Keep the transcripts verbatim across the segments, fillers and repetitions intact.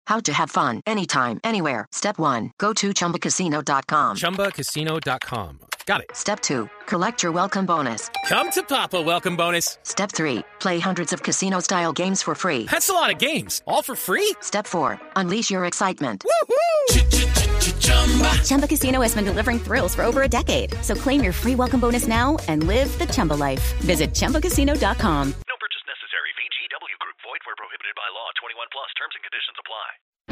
How to have fun anytime, anywhere. Step one, go to chumba casino dot com. chumba casino dot com. Got it. Step two, collect your welcome bonus. Come to Papa welcome bonus. Step three, play hundreds of casino-style games for free. That's a lot of games, all for free? Step four, unleash your excitement. Chumba Casino has been delivering thrills for over a decade. So claim your free welcome bonus now and live the Chumba life. Visit chumba casino dot com. No purchase necessary. V G W Group. Void where prohibited by law. twenty-one plus. Terms and conditions apply.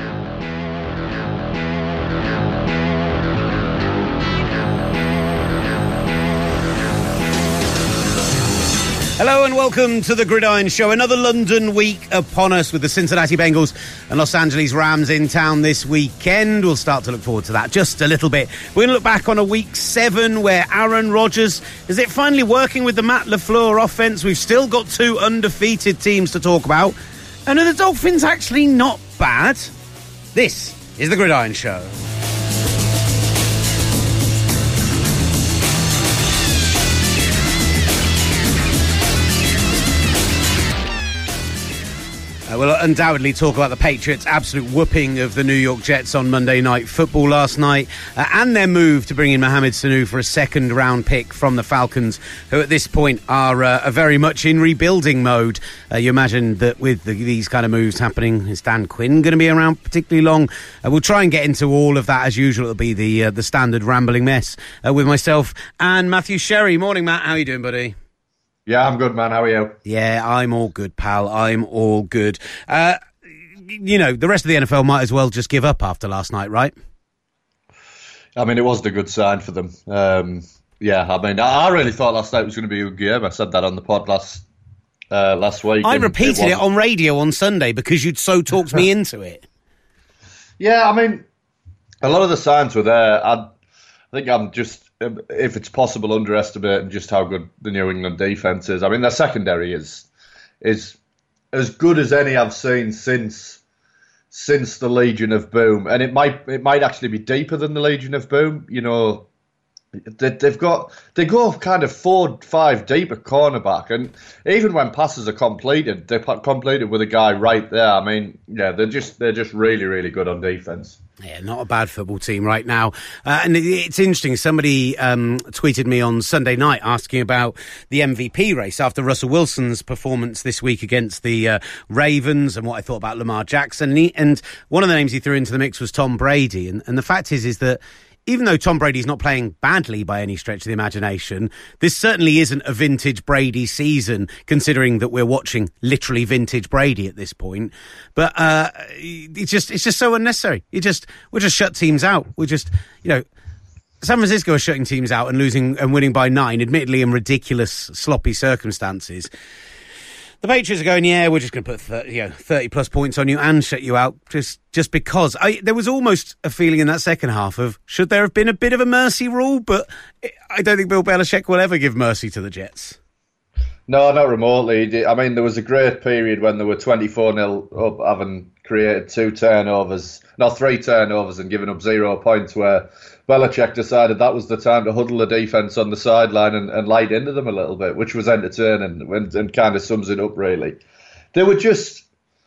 Hello and welcome to the Gridiron Show. Another London week upon us with the Cincinnati Bengals and Los Angeles Rams in town this weekend. We'll start to look forward to that just a little bit. We're going to look back on a week seven where Aaron Rodgers, is it finally working with the Matt LaFleur offense? We've still got two undefeated teams to talk about. And are the Dolphins actually not bad? This is the Gridiron Show. Uh, we'll undoubtedly talk about the Patriots' absolute whooping of the New York Jets on Monday Night Football last night uh, and their move to bring in Mohamed Sanu for a second-round pick from the Falcons, who at this point are, uh, are very much in rebuilding mode. Uh, you imagine that with the, these kind of moves happening, is Dan Quinn going to be around particularly long? Uh, we'll try and get into all of that as usual. It'll be the, uh, the standard rambling mess uh, with myself and Matthew Sherry. Morning, Matt. How are you doing, buddy? Yeah, I'm good, man. How are you? Yeah, I'm all good, pal. I'm all good. Uh, you know, the rest of the N F L might as well just give up after last night, right? I mean, it wasn't a good sign for them. Um, yeah, I mean, I really thought last night was going to be a good game. I said that on the pod last uh, last week. I repeated it, it on radio on Sunday because you'd so talked me into it. Yeah, I mean, a lot of the signs were there. I, I think I'm just, if it's possible, underestimating just how good the New England defense is. I mean, their secondary is is as good as any I've seen since since the Legion of Boom, and it might it might actually be deeper than the Legion of Boom. You know, they, they've got they go kind of four, five deep at cornerback, and even when passes are completed, they're completed with a guy right there. I mean, yeah, they're just they're just really really good on defense. Yeah, not a bad football team right now. Uh, and it's interesting, somebody um, tweeted me on Sunday night asking about the M V P race after Russell Wilson's performance this week against the uh, Ravens and what I thought about Lamar Jackson. And, he, and one of the names he threw into the mix was Tom Brady. And, and the fact is, is that even though Tom Brady's not playing badly by any stretch of the imagination, this certainly isn't a vintage Brady season, considering that we're watching literally vintage Brady at this point. But uh, it's just it's just so unnecessary. You just we'll just shut teams out. We're just, you know, San Francisco are shutting teams out and losing and winning by nine, admittedly in ridiculous, sloppy circumstances. The Patriots are going, yeah, we're just going to put thirty, you know, thirty plus points on you and shut you out just just because. I, there was almost a feeling in that second half of, should there have been a bit of a mercy rule? But I don't think Bill Belichick will ever give mercy to the Jets. No, not remotely. I mean, there was a great period when they were twenty-four nil up, having created two turnovers, no, three turnovers and given up zero points, where Belichick decided that was the time to huddle the defence on the sideline and, and light into them a little bit, which was entertaining and, and kind of sums it up, really. They were just,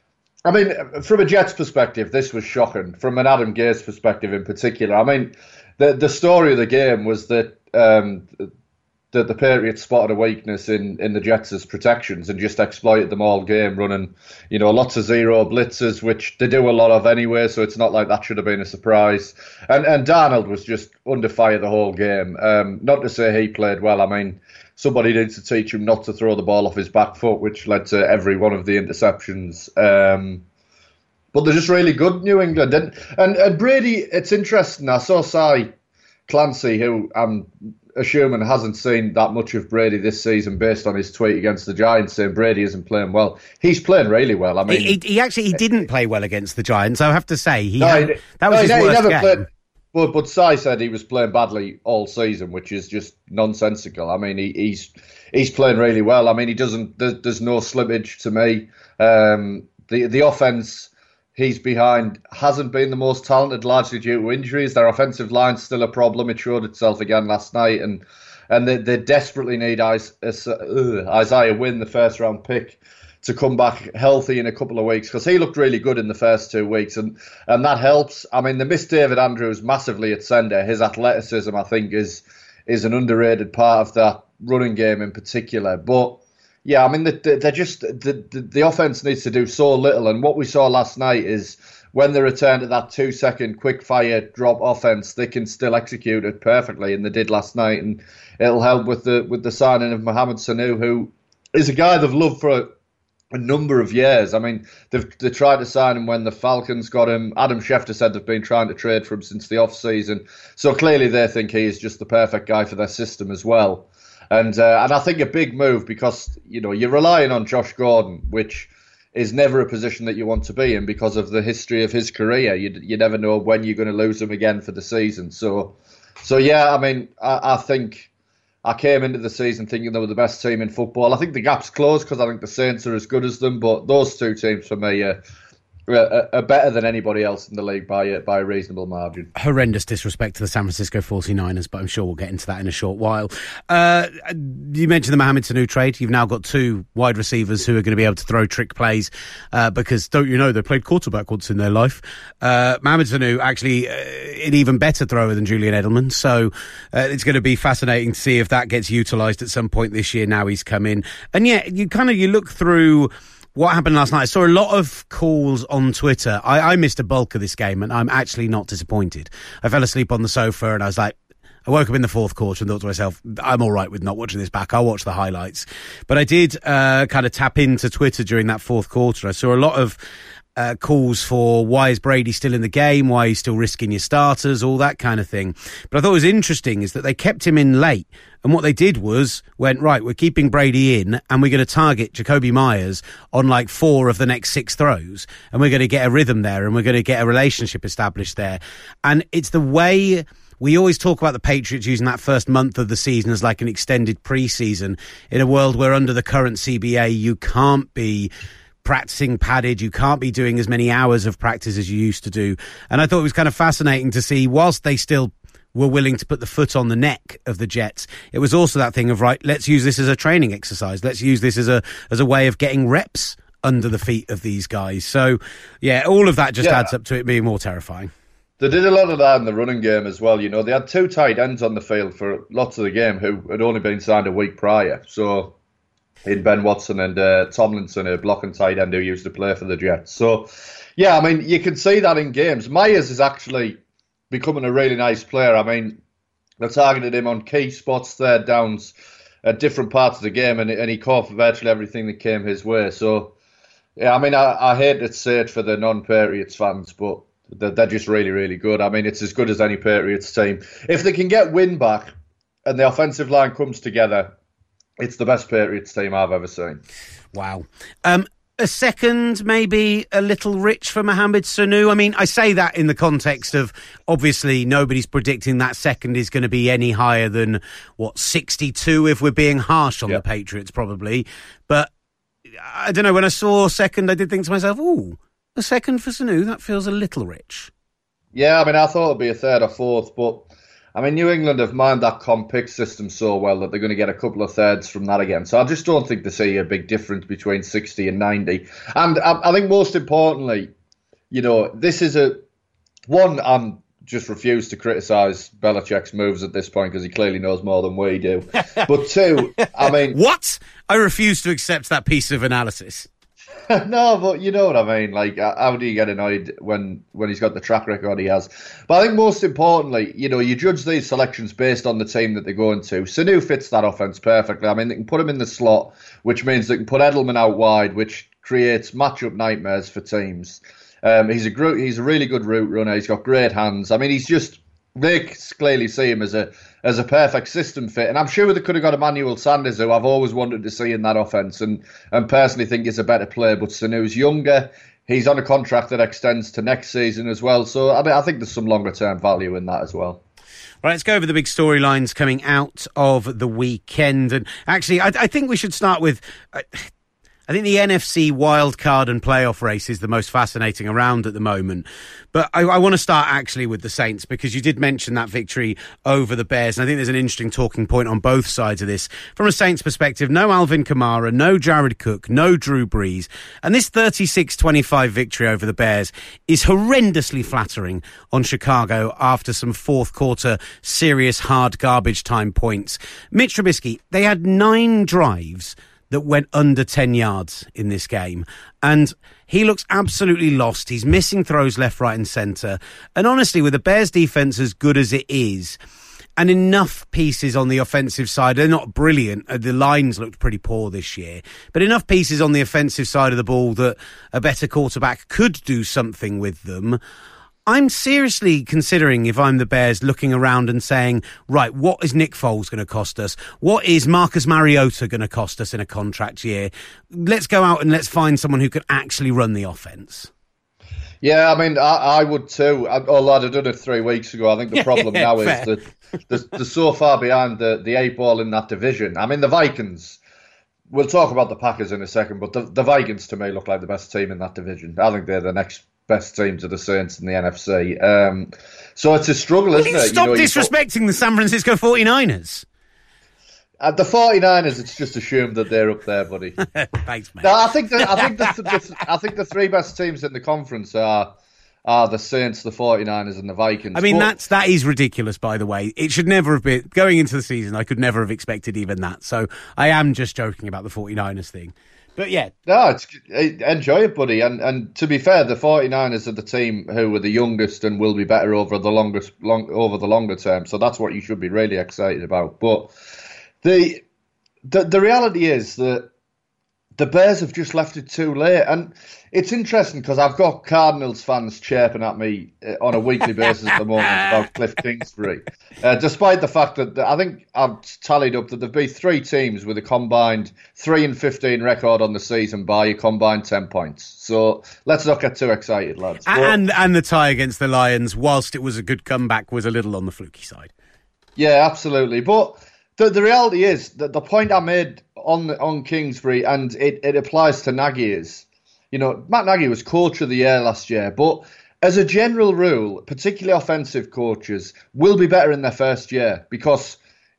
I mean, from a Jets perspective, this was shocking. From an Adam Gase perspective in particular, I mean, the the story of the game was that um, that the Patriots spotted a weakness in, in the Jets' protections and just exploited them all game, running, you know, lots of zero blitzes, which they do a lot of anyway, so it's not like that should have been a surprise. And and Darnold was just under fire the whole game. Um, not to say he played well. I mean, somebody needs to teach him not to throw the ball off his back foot, which led to every one of the interceptions. Um, but they're just really good, New England. And, and, and Brady, it's interesting. I saw Cy Clancy, who I'm assuming hasn't seen that much of Brady this season based on his tweet against the Giants saying Brady isn't playing well. He's playing really well. I mean, he, he actually he didn't play well against the Giants. I have to say he, no, had, he that was no, his he worst never game. Played, but but Cy said he was playing badly all season, which is just nonsensical. I mean, he, he's he's playing really well. I mean, he doesn't. There, there's no slippage to me. Um, the the offense he's behind hasn't been the most talented, largely due to injuries. Their offensive line's still a problem. It showed itself again last night, and and they, they desperately need Isaiah Wynn, the first round pick, to come back healthy in a couple of weeks, because he looked really good in the first two weeks, and, and that helps. I mean, they missed David Andrews massively at centre. His athleticism, I think, is is an underrated part of that running game in particular. But yeah, I mean, they're just the, the the offense needs to do so little, and what we saw last night is when they return to that two second quick fire drop offense, they can still execute it perfectly, and they did last night. And it'll help with the with the signing of Mohamed Sanu, who is a guy they've loved for a, a number of years. I mean, they've they tried to sign him when the Falcons got him. Adam Schefter said they've been trying to trade for him since the off season. So clearly they think he is just the perfect guy for their system as well. And uh, and I think a big move, because you know you're relying on Josh Gordon, which is never a position that you want to be in because of the history of his career. You you never know when you're going to lose him again for the season. So so yeah, I mean, I, I think I came into the season thinking they were the best team in football. I think the gap's closed because I think the Saints are as good as them, but those two teams for me are, are, are better than anybody else in the league by a, by a reasonable margin. Horrendous disrespect to the San Francisco forty-niners, but I'm sure we'll get into that in a short while. Uh, you mentioned the Mohamed Sanu trade. You've now got two wide receivers who are going to be able to throw trick plays uh, because, don't you know, they played quarterback once in their life. Uh, Mohamed Sanu actually uh, an even better thrower than Julian Edelman, so uh, it's going to be fascinating to see if that gets utilised at some point this year now he's come in. And yeah, you kind of you look through what happened last night. I saw a lot of calls on Twitter. I, I missed a bulk of this game, and I'm actually not disappointed. I fell asleep on the sofa, and I was like, I woke up in the fourth quarter and thought to myself, I'm all right with not watching this back. I'll watch the highlights. But I did uh, kind of tap into Twitter during that fourth quarter. I saw a lot of Uh, calls for why is Brady still in the game, why are you still risking your starters, all that kind of thing. But I thought what was interesting is that they kept him in late, and what they did was went, right, we're keeping Brady in and we're going to target Jacoby Myers on like four of the next six throws, and we're going to get a rhythm there, and we're going to get a relationship established there. And it's the way we always talk about the Patriots using that first month of the season as like an extended pre-season in a world where under the current C B A you can't be practicing padded, you can't be doing as many hours of practice as you used to do. And I thought it was kind of fascinating to see, whilst they still were willing to put the foot on the neck of the Jets, it was also that thing of, right, let's use this as a training exercise, let's use this as a as a way of getting reps under the feet of these guys. So yeah, all of that just yeah. adds up to it being more terrifying. They did a lot of that in the running game as well. You know, they had two tight ends on the field for lots of the game who had only been signed a week prior. So in Ben Watson and uh, Tomlinson, a blocking tight end who used to play for the Jets. So, yeah, I mean, you can see that in games. Myers is actually becoming a really nice player. I mean, they targeted him on key spots, third downs, at different parts of the game, and, and he caught virtually everything that came his way. So, yeah, I mean, I, I hate to say it for the non-Patriots fans, but they're, they're just really, really good. I mean, it's as good as any Patriots team. If they can get Wynn back and the offensive line comes together, it's the best Patriots team I've ever seen. Wow. Um, a second, maybe a little rich for Mohamed Sanu. I mean, I say that in the context of, obviously, nobody's predicting that second is going to be any higher than, what, sixty-two, if we're being harsh on yep. the Patriots, probably. But, I don't know, when I saw second, I did think to myself, ooh, a second for Sanu, that feels a little rich. Yeah, I mean, I thought it'd be a third or fourth, but I mean, New England have mined that comp pick system so well that they're going to get a couple of thirds from that again. So I just don't think they see a big difference between sixty and ninety. And I, I think most importantly, you know, this is a one, I'm just refuse to criticise Belichick's moves at this point because he clearly knows more than we do. But two, I mean... What? I refuse to accept that piece of analysis. No, but you know what I mean. Like, how do you get annoyed when, when he's got the track record he has? But I think most importantly, you know, you judge these selections based on the team that they go into. Sanu fits that offense perfectly. I mean, they can put him in the slot, which means they can put Edelman out wide, which creates matchup nightmares for teams. Um, he's a gro- he's a really good route runner. He's got great hands. I mean, he's just... They clearly see him as a as a perfect system fit. And I'm sure they could have got Emmanuel Sanders, who I've always wanted to see in that offense, and, and personally think is a better player. But Sanu's younger. He's on a contract that extends to next season as well. So I mean, I think there's some longer-term value in that as well. Right, let's go over the big storylines coming out of the weekend. And actually, I, I think we should start with... Uh, I think the N F C wildcard and playoff race is the most fascinating around at the moment. But I, I want to start actually with the Saints, because you did mention that victory over the Bears. And I think there's an interesting talking point on both sides of this. From a Saints perspective, no Alvin Kamara, no Jared Cook, no Drew Brees. And this thirty-six twenty-five victory over the Bears is horrendously flattering on Chicago after some fourth quarter serious hard garbage time points. Mitch Trubisky, they had nine drives that went under ten yards in this game. And he looks absolutely lost. He's missing throws left, right and centre. And honestly, with the Bears defence as good as it is, and enough pieces on the offensive side, they're not brilliant. The lines looked pretty poor this year. But enough pieces on the offensive side of the ball that a better quarterback could do something with them. I'm seriously considering, if I'm the Bears, looking around and saying, right, what is Nick Foles going to cost us? What is Marcus Mariota going to cost us in a contract year? Let's go out and let's find someone who can actually run the offense. Yeah, I mean, I, I would too. I, although I'd have done it three weeks ago. I think the yeah, problem yeah, now fair. is that they're, they're so far behind the, the eight ball in that division. I mean, the Vikings, we'll talk about the Packers in a second, but the, the Vikings to me look like the best team in that division. I think they're the next best team to the Saints in the N F C. Um, so it's a struggle, Will isn't you it? stop you know, disrespecting the San Francisco forty-niners? At the forty-niners, it's just assumed that they're up there, buddy. Thanks, mate. No, I think the, I think the, the, I think the three best teams in the conference are are the Saints, the forty-niners, and the Vikings. I mean, but, that's that is ridiculous, by the way. It should never have been going into the season. I could never have expected even that. So I am just joking about the forty-niners thing. But yeah. No, it's, enjoy it, buddy. And and to be fair, the forty-niners are the team who are the youngest and will be better over the longest long over the longer term. So that's what you should be really excited about. But the the the reality is that the Bears have just left it too late. And it's interesting because I've got Cardinals fans chirping at me on a weekly basis at the moment about Cliff Kingsbury. Uh, despite the fact that I think I've tallied up that there've been three teams with a combined three and fifteen record on the season by a combined ten points. So let's not get too excited, lads. But, and and the tie against the Lions, whilst it was a good comeback, was a little on the fluky side. Yeah, absolutely. But the the reality is that the point I made on on Kingsbury, and it, it applies to Nagy, is, you know, Matt Nagy was coach of the year last year, but as a general rule, particularly offensive coaches will be better in their first year because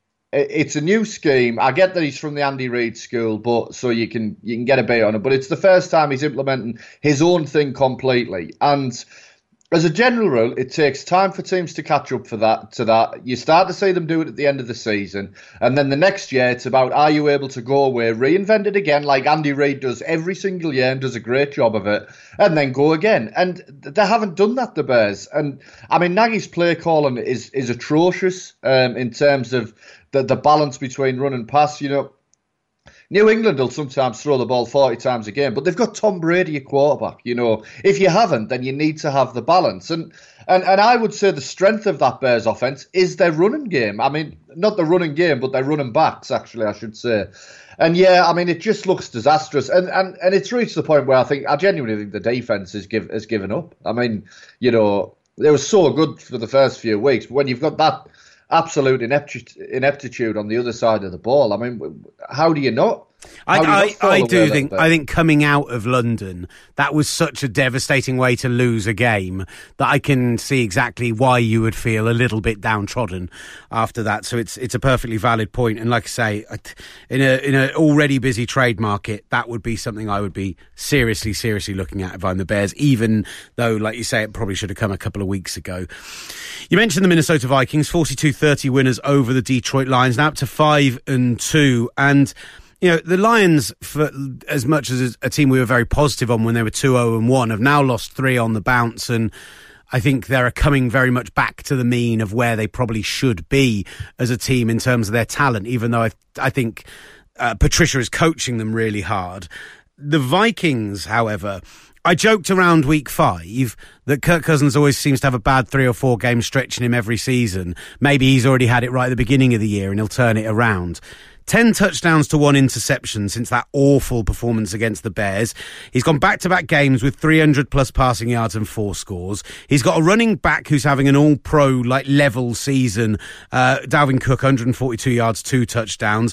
it's a new scheme. I get that he's from the Andy Reid school, but so you can you can get a bit on it. But it's the first time he's implementing his own thing completely. And as a general rule, it takes time for teams to catch up for that. To that, you start to see them do it at the end of the season, and then the next year, it's about, are you able to go away, reinvent it again, like Andy Reid does every single year and does a great job of it, and then go again. And they haven't done that, the Bears. And I mean, Nagy's play calling is is atrocious um, in terms of the the balance between run and pass. You know, New England will sometimes throw the ball forty times a game, but they've got Tom Brady at quarterback. You know, if you haven't, then you need to have the balance. And and and I would say the strength of that Bears offense is their running game. I mean, not the running game, but their running backs, actually, I should say. And yeah, I mean, it just looks disastrous. And and, and it's reached the point where I think, I genuinely think the defense has, give, has given up. I mean, you know, they were so good for the first few weeks, but when you've got that absolute ineptitude on the other side of the ball, I mean, how do you not? I, I, I do think I think coming out of London, that was such a devastating way to lose a game that I can see exactly why you would feel a little bit downtrodden after that. So it's it's a perfectly valid point. And like I say, in a in an already busy trade market, that would be something I would be seriously, seriously looking at if I'm the Bears, even though, like you say, it probably should have come a couple of weeks ago. You mentioned the Minnesota Vikings, forty-two thirty winners over the Detroit Lions, now up to five and two. And you know, the Lions, for as much as a team we were very positive on when they were two oh and one, have now lost three on the bounce, and I think they're coming very much back to the mean of where they probably should be as a team in terms of their talent, even though I, I think uh, Patricia is coaching them really hard. The Vikings, however, I joked around week five that Kirk Cousins always seems to have a bad three or four game stretch in him every season. Maybe he's already had it right at the beginning of the year and he'll turn it around. Ten touchdowns to one interception since that awful performance against the Bears. He's gone back-to-back games with three hundred plus passing yards and four scores. He's got a running back who's having an all-pro like level season. Uh, Dalvin Cook, one hundred forty-two yards, two touchdowns.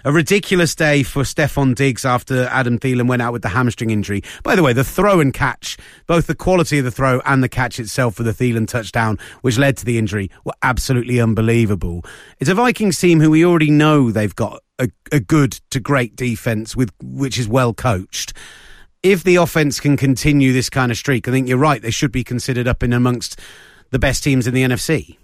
A ridiculous day for Stefan Diggs after Adam Thielen went out with the hamstring injury. By the way, the throw and catch, both the quality of the throw and the catch itself for the Thielen touchdown, which led to the injury, were absolutely unbelievable. It's a Vikings team who we already know they've got a, a good to great defence, with which is well coached. If the offence can continue this kind of streak, I think you're right, they should be considered up in amongst the best teams in the N F C.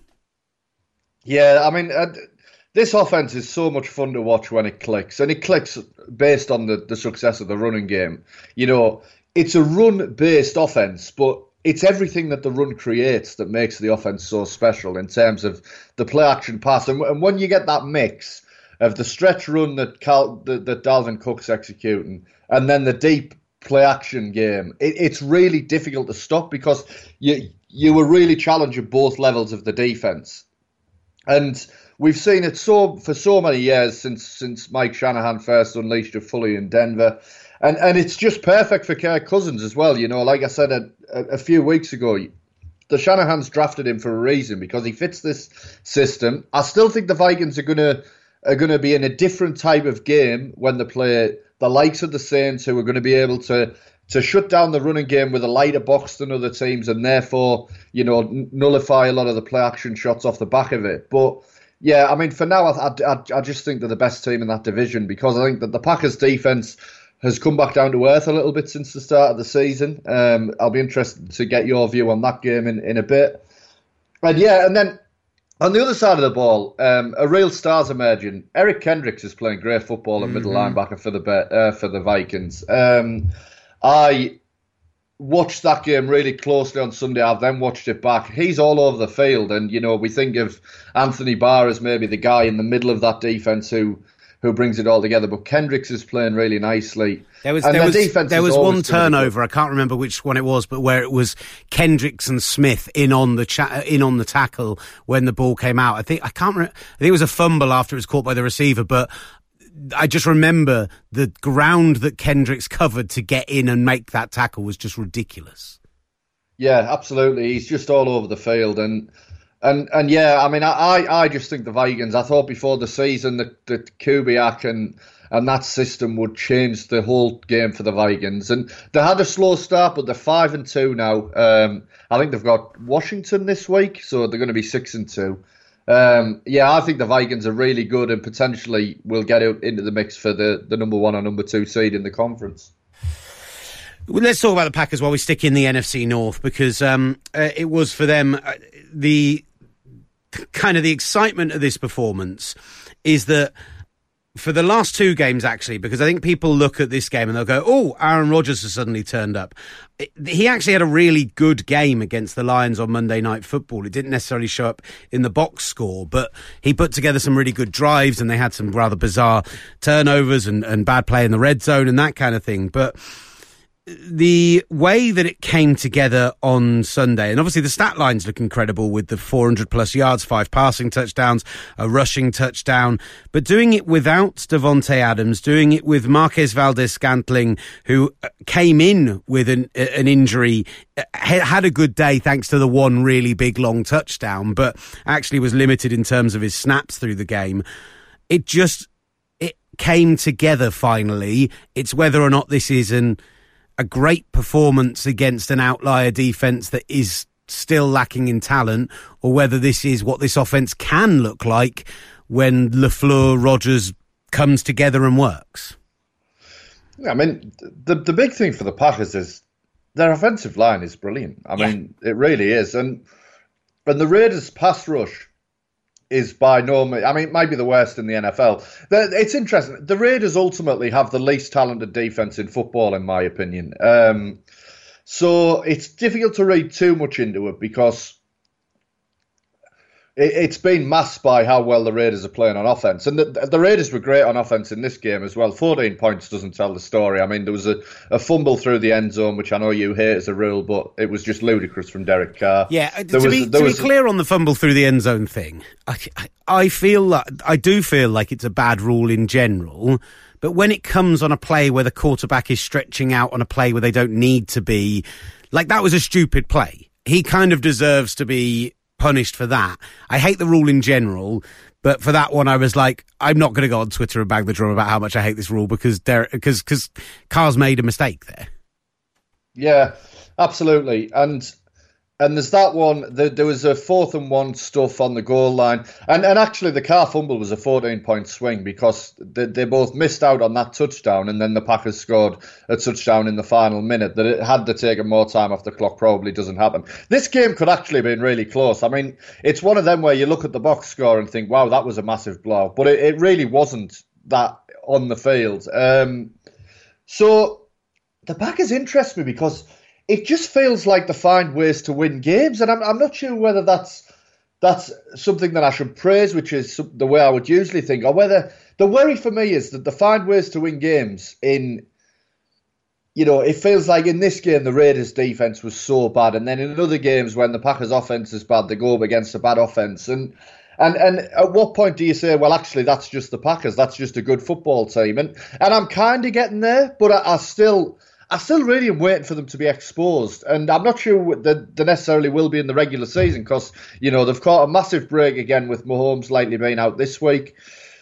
Yeah, I mean, uh, this offense is so much fun to watch when it clicks, and it clicks based on the, the success of the running game. You know, it's a run-based offense, but it's everything that the run creates that makes the offense so special in terms of the play-action pass. And, and when you get that mix of the stretch run that Cal, that, that Dalvin Cook's executing, and then the deep play-action game, it, it's really difficult to stop because you you were really challenging both levels of the defense. And we've seen it so for so many years since since Mike Shanahan first unleashed it fully in Denver. And and it's just perfect for Kirk Cousins as well. You know, like I said a, a few weeks ago, the Shanahans drafted him for a reason because he fits this system. I still think the Vikings are gonna are gonna be in a different type of game when they play the likes of the Saints, who are going to be able to to shut down the running game with a lighter box than other teams, and therefore, you know, nullify a lot of the play action shots off the back of it. But yeah, I mean, for now, I, I, I just think they're the best team in that division because I think that the Packers defense has come back down to earth a little bit since the start of the season. Um, I'll be interested to get your view on that game in, in a bit. And yeah, and then on the other side of the ball, um, a real star's emerging. Eric Kendricks is playing great football at mm-hmm. middle linebacker for the uh, for the Vikings. Um, I watched that game really closely on Sunday. I've then watched it back. He's all over the field, and you know we think of Anthony Barr as maybe the guy in the middle of that defense who who brings it all together. But Kendricks is playing really nicely. There was there was, there was one turnover. I can't remember which one it was, but where it was Kendricks and Smith in on the cha- in on the tackle when the ball came out. I think I can't. Re- I think it was a fumble after it was caught by the receiver, but I just remember the ground that Kendricks covered to get in and make that tackle was just ridiculous. Yeah, absolutely. He's just all over the field. And and and yeah, I mean, I, I just think the Vikings, I thought before the season that, that Kubiak and, and that system would change the whole game for the Vikings. And they had a slow start, but they're five and two now. Um, I think they've got Washington this week, so they're going to be six and two. Um, yeah, I think the Vikings are really good and potentially will get out into the mix for the, the number one or number two seed in the conference. Well, let's talk about the Packers while we stick in the N F C North, because um, uh, it was for them uh, the kind of the excitement of this performance is that for the last two games, actually, because I think people look at this game and they'll go, oh, Aaron Rodgers has suddenly turned up. It, he actually had a really good game against the Lions on Monday Night Football. It didn't necessarily show up in the box score, but he put together some really good drives and they had some rather bizarre turnovers and, and bad play in the red zone and that kind of thing. But the way that it came together on Sunday, and obviously the stat line's look incredible with the four hundred plus yards, five passing touchdowns, a rushing touchdown, but doing it without Devontae Adams, doing it with Marquez Valdes-Scantling, who came in with an, an injury, had a good day thanks to the one really big long touchdown, but actually was limited in terms of his snaps through the game. It just, it came together finally. It's whether or not this is an a great performance against an outlier defence that is still lacking in talent, or whether this is what this offence can look like when LaFleur, Rodgers comes together and works. I mean, the the big thing for the Packers is their offensive line is brilliant. I yeah. mean, it really is. And, and the Raiders' pass rush is by no means, I mean, it might be the worst in the N F L. It's interesting. The Raiders ultimately have the least talented defense in football, in my opinion. Um, so it's difficult to read too much into it because it, it's been masked by how well the Raiders are playing on offense. And the, the Raiders were great on offense in this game as well. fourteen points doesn't tell the story. I mean, there was a, a fumble through the end zone, which I know you hate as a rule, but it was just ludicrous from Derek Carr. Yeah, there to, was, be, there to was, be clear on the fumble through the end zone thing, I, I, I feel like, I do feel like it's a bad rule in general, but when it comes on a play where the quarterback is stretching out on a play where they don't need to be, like that was a stupid play. He kind of deserves to be punished for that. I hate the rule in general, But for that one, I was like, I'm not going to go on Twitter and bang the drum about how much I hate this rule because because because Carr's made a mistake there. Yeah, absolutely. And and there's that one. There, there was a fourth and one stuff on the goal line. And and actually, the Carr fumble was a fourteen-point swing because they, they both missed out on that touchdown. And then the Packers scored a touchdown in the final minute. That it had to take more time off the clock probably doesn't happen. This game could actually have been really close. I mean, it's one of them where you look at the box score and think, wow, that was a massive blow. But it, it really wasn't that on the field. Um, so the Packers interest me because it just feels like they find ways to win games, and I'm I'm not sure whether that's that's something that I should praise, which is the way I would usually think, or whether the worry for me is that they find ways to win games in, you know, it feels like in this game the Raiders' defense was so bad, and then in other games when the Packers' offense is bad, they go up against a bad offense, and and and at what point do you say, well, actually that's just the Packers, that's just a good football team, and and I'm kind of getting there, but I, I still. I still really am waiting for them to be exposed, and I'm not sure that they necessarily will be in the regular season because, you know, they've caught a massive break again with Mahomes likely being out this week.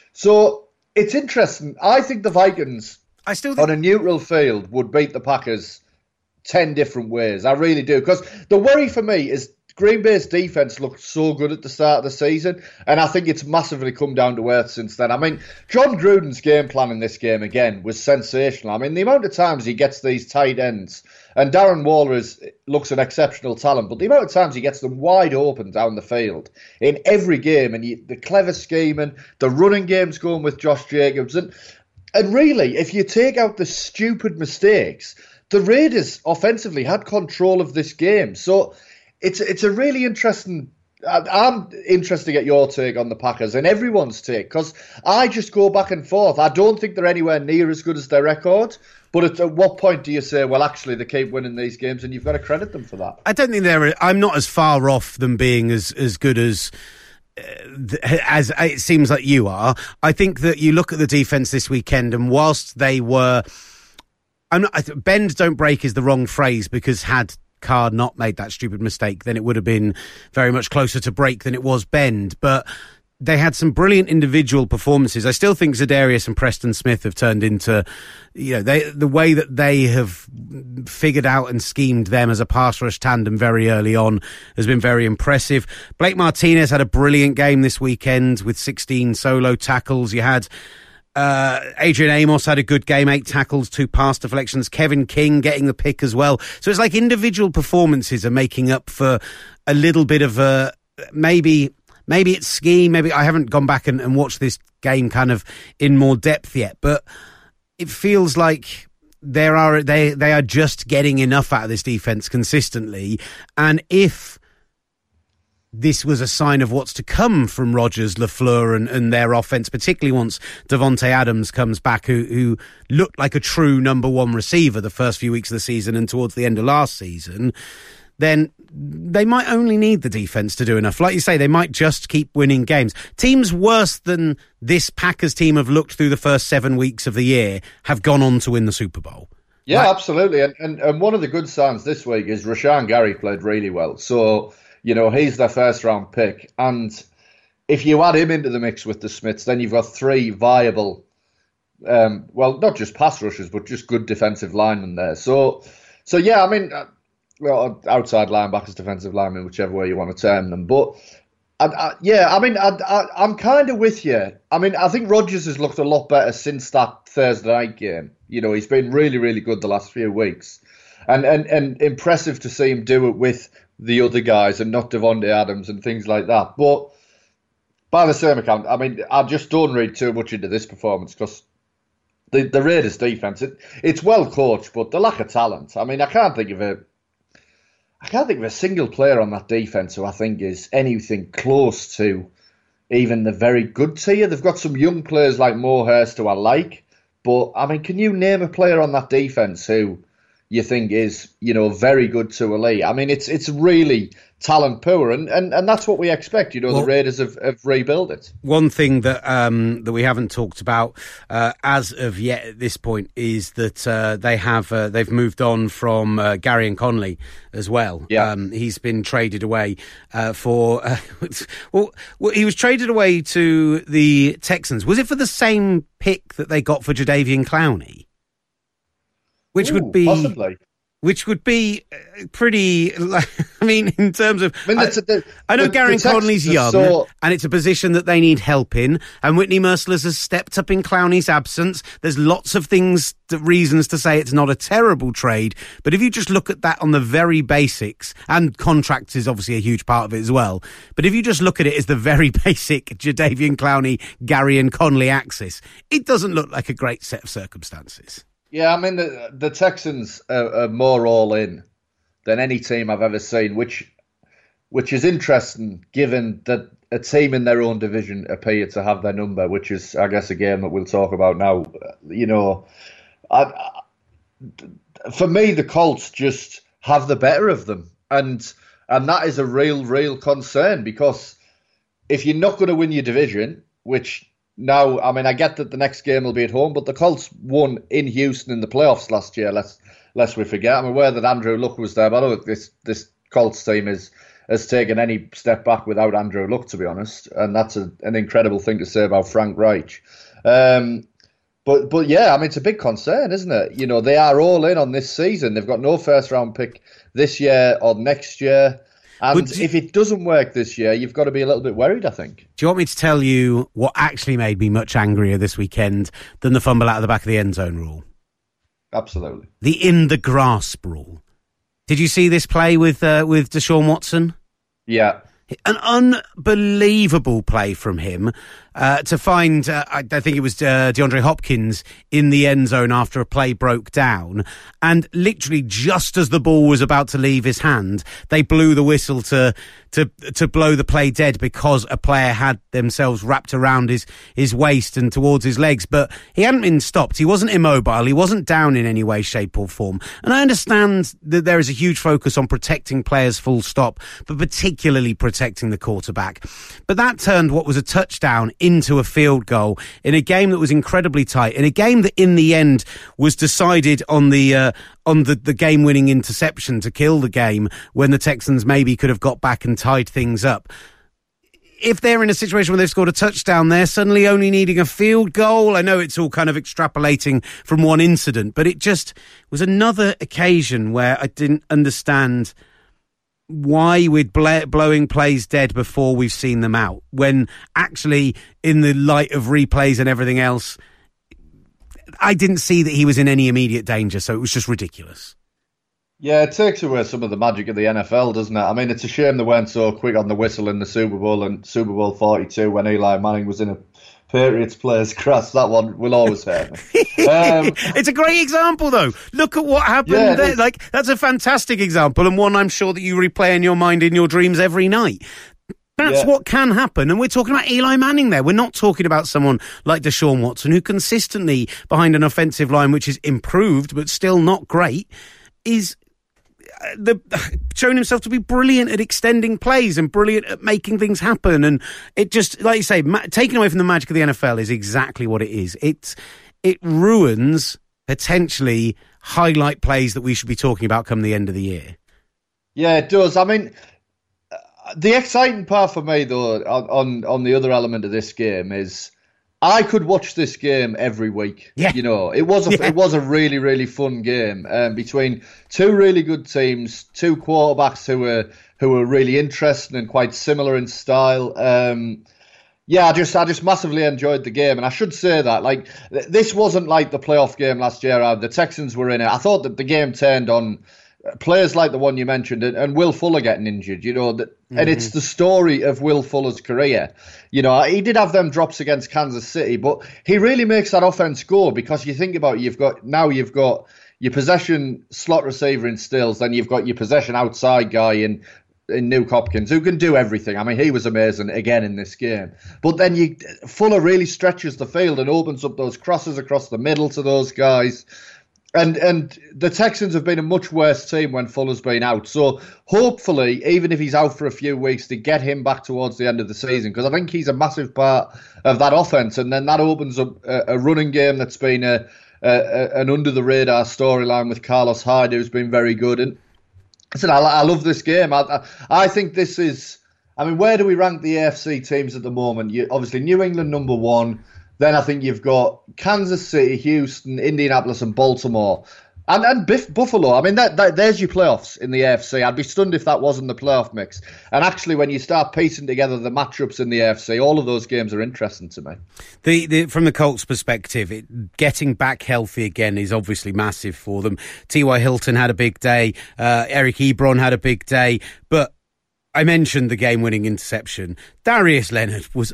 So it's interesting. I think the Vikings I still think- on a neutral field would beat the Packers ten different ways. I really do, because the worry for me is Green Bay's defense looked so good at the start of the season, and I think it's massively come down to earth since then. I mean, John Gruden's game plan in this game, again, was sensational. I mean, the amount of times he gets these tight ends, and Darren Waller is, looks an exceptional talent, but the amount of times he gets them wide open down the field in every game, and you, the clever scheming, the running game's going with Josh Jacobs, and, and really, if you take out the stupid mistakes, the Raiders offensively had control of this game. So It's it's a really interesting. I'm interested to get your take on the Packers and everyone's take, because I just go back and forth. I don't think they're anywhere near as good as their record. But at, at what point do you say, well, actually, they keep winning these games, and you've got to credit them for that? I don't think they're. I'm not as far off them being as as good as. As it seems like you are. I think that you look at the defense this weekend, and whilst they were, I'm not. I th- bend don't break is the wrong phrase, because had Carr not made that stupid mistake, then it would have been very much closer to break than it was bend. But they had some brilliant individual performances. I still think Za'Darius and Preston Smith have turned into, you know, they the way that they have figured out and schemed them as a pass rush tandem very early on has been very impressive. Blake Martinez had a brilliant game this weekend with sixteen solo tackles. You had Uh, Adrian Amos had a good game, eight tackles, two pass deflections. Kevin King getting the pick as well. So it's like individual performances are making up for a little bit of a, maybe, maybe it's scheme. Maybe I haven't gone back and, and watched this game kind of in more depth yet, but it feels like there are, they, they are just getting enough out of this defense consistently. And if this was a sign of what's to come from Rodgers, LaFleur and, and their offense, particularly once Devontae Adams comes back, who, who looked like a true number one receiver the first few weeks of the season and towards the end of last season, then they might only need the defense to do enough. Like you say, they might just keep winning games. Teams worse than this Packers team have looked through the first seven weeks of the year have gone on to win the Super Bowl. Yeah, like, absolutely. And, and and one of the good signs this week is Rashan Gary played really well. So, you know, he's their first round pick. And if you add him into the mix with the Smiths, then you've got three viable, um, well, not just pass rushers, but just good defensive linemen there. So, so yeah, I mean, well, outside linebackers, defensive linemen, whichever way you want to term them. But, I, I, yeah, I mean, I, I, I'm kind of with you. I mean, I think Rodgers has looked a lot better since that Thursday night game. You know, he's been really, really good the last few weeks. And, and, and impressive to see him do it with the other guys and not Devontae Adams and things like that. But by the same account, I mean, I just don't read too much into this performance because the, the Raiders' defense, it, it's well coached, but the lack of talent. I mean, I can't think of a, I can't think of a single player on that defense who I think is anything close to even the very good tier. They've got some young players like Mo Hurst who I like, but I mean, can you name a player on that defense who you think is, you know, very good to elite. I mean, it's it's really talent poor, and, and, and that's what we expect. You know, well, the Raiders have, have rebuilt it. One thing that um, that we haven't talked about uh, as of yet at this point is that uh, they have uh, they've moved on from uh, Gary and Conley as well. Yeah. Um, he's been traded away uh, for uh, well, well, he was traded away to the Texans. Was it for the same pick that they got for Jadeveon Clowney? Which Ooh, would be possibly. Which would be pretty. I mean, in terms of, I, mean, the, the, I know the, Gary the Conley's young, so... and it's a position that they need help in. And Whitney Merciless has stepped up in Clowney's absence. There's lots of things, reasons to say it's not a terrible trade. But if you just look at that on the very basics, and contracts is obviously a huge part of it as well. But if you just look at it as the very basic Jadeveon Clowney, Gary and Conley axis, it doesn't look like a great set of circumstances. Yeah, I mean, the, the Texans are, are more all in than any team I've ever seen, which which is interesting given that a team in their own division appear to have their number, which is, I guess, a game that we'll talk about now. You know, I, I, for me, the Colts just have the better of them. And, and that is a real, real concern, because if you're not going to win your division, which... Now, I mean, I get that the next game will be at home, but the Colts won in Houston in the playoffs last year, lest, lest we forget. I'm aware that Andrew Luck was there, but I don't think this, this Colts team is, has taken any step back without Andrew Luck, to be honest. And that's a, an incredible thing to say about Frank Reich. Um, but, but yeah, I mean, it's a big concern, isn't it? You know, they are all in on this season. They've got no first-round pick this year or next year. And you, if it doesn't work this year, you've got to be a little bit worried, I think. Do you want me to tell you what actually made me much angrier this weekend than the fumble out of the back of the end zone rule? Absolutely. The in the grasp rule. Did you see this play with uh, with Deshaun Watson? Yeah. An unbelievable play from him uh, to find, uh, I, I think it was uh, DeAndre Hopkins in the end zone after a play broke down. And literally just as the ball was about to leave his hand, they blew the whistle to to to blow the play dead because a player had themselves wrapped around his, his waist and towards his legs. But he hadn't been stopped. He wasn't immobile. He wasn't down in any way, shape or form. And I understand that there is a huge focus on protecting players full stop, but particularly protecting the quarterback. But that turned what was a touchdown into a field goal in a game that was incredibly tight, in a game that in the end was decided on the uh, on the, the game-winning interception to kill the game when the Texans maybe could have got back and tied things up. If they're in a situation where they've scored a touchdown, they're suddenly only needing a field goal. I know it's all kind of extrapolating from one incident, but it just was another occasion where I didn't understand why we're bl- blowing plays dead before we've seen them out, when actually in the light of replays and everything else, I didn't see that he was in any immediate danger, so it was just ridiculous. Yeah, it takes away some of the magic of the N F L, doesn't it? I mean, it's a shame they weren't so quick on the whistle in the Super Bowl and Super Bowl forty-two when Eli Manning was in a Patriots player's grass. That one will always hurt me. Um, it's a great example, though. Look at what happened yeah, there. Like, that's a fantastic example, and one I'm sure that you replay in your mind in your dreams every night. That's yeah. what can happen. And we're talking about Eli Manning there. We're not talking about someone like Deshaun Watson, who consistently, behind an offensive line which is improved but still not great, is the shown himself to be brilliant at extending plays and brilliant at making things happen. And it just, like you say, ma- taking away from the magic of the N F L is exactly what it is. It's, it ruins, potentially, highlight plays that we should be talking about come the end of the year. Yeah, it does. I mean, the exciting part for me, though, on, on the other element of this game is I could watch this game every week. Yeah. You know, it was a, yeah. it was a really, really fun game um, between two really good teams, two quarterbacks who were who were really interesting and quite similar in style. Um, yeah, I just I just massively enjoyed the game, and I should say that like th- this wasn't like the playoff game last year. Uh, the Texans were in it. I thought that the game turned on players like the one you mentioned and, and Will Fuller getting injured, you know, that, mm-hmm. and it's the story of Will Fuller's career. You know, he did have them drops against Kansas City, but he really makes that offense go, because you think about it, you've got now you've got your possession slot receiver in Stills, then you've got your possession outside guy in in Nuke Hopkins, who can do everything. I mean, he was amazing again in this game. But then you Fuller really stretches the field and opens up those crosses across the middle to those guys. And and the Texans have been a much worse team when Fuller's been out. So hopefully, even if he's out for a few weeks, to get him back towards the end of the season, because I think he's a massive part of that offense. And then that opens up a, a running game that's been a, a, an under-the-radar storyline with Carlos Hyde, who's been very good. And I said, I, I love this game. I, I, I think this is... I mean, where do we rank the A F C teams at the moment? You, obviously, New England number one. Then I think you've got Kansas City, Houston, Indianapolis, and Baltimore. And and Biff, Buffalo. I mean, that, that there's your playoffs in the A F C. I'd be stunned if that wasn't the playoff mix. And actually, when you start piecing together the matchups in the A F C, all of those games are interesting to me. The, the from the Colts' perspective, it, getting back healthy again is obviously massive for them. T Y. Hilton had a big day. Uh, Eric Ebron had a big day. But I mentioned the game-winning interception. Darius Leonard was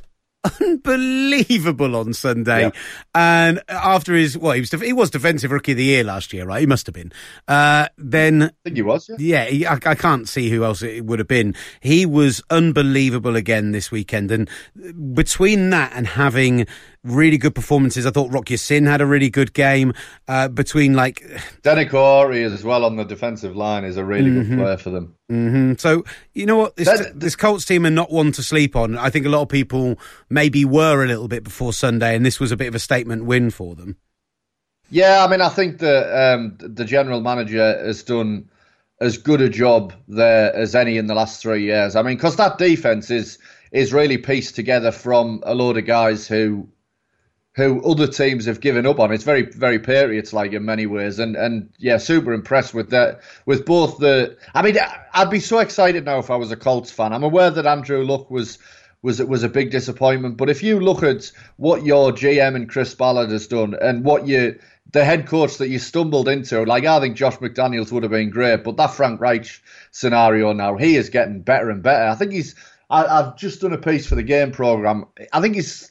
unbelievable on Sunday. Yeah. And after his, well, he was, he was Defensive Rookie of the Year last year, right? He must have been. Uh, then, I think he was, yeah. Yeah, he, I, I can't see who else it would have been. He was unbelievable again this weekend. And between that and having really good performances, I thought Rock Ya-Sin had a really good game. Uh, between like Denny Corey as well on the defensive line is a really mm-hmm. good player for them. Mm-hmm. So, you know what? This, that, this Colts team are not one to sleep on. I think a lot of people maybe were a little bit before Sunday, and this was a bit of a statement win for them. Yeah, I mean, I think that um, the general manager has done as good a job there as any in the last three years. I mean, because that defense is is really pieced together from a load of guys who who other teams have given up on. It's very, very Patriots-like in many ways. And, and yeah, super impressed with that. With both the... I mean, I'd be so excited now if I was a Colts fan. I'm aware that Andrew Luck was was was a big disappointment. But if you look at what your G M and Chris Ballard has done and what you... the head coach that you stumbled into, like I think Josh McDaniels would have been great, but that Frank Reich scenario now, he is getting better and better. I think he's... I, I've just done a piece for the game programme. I think he's...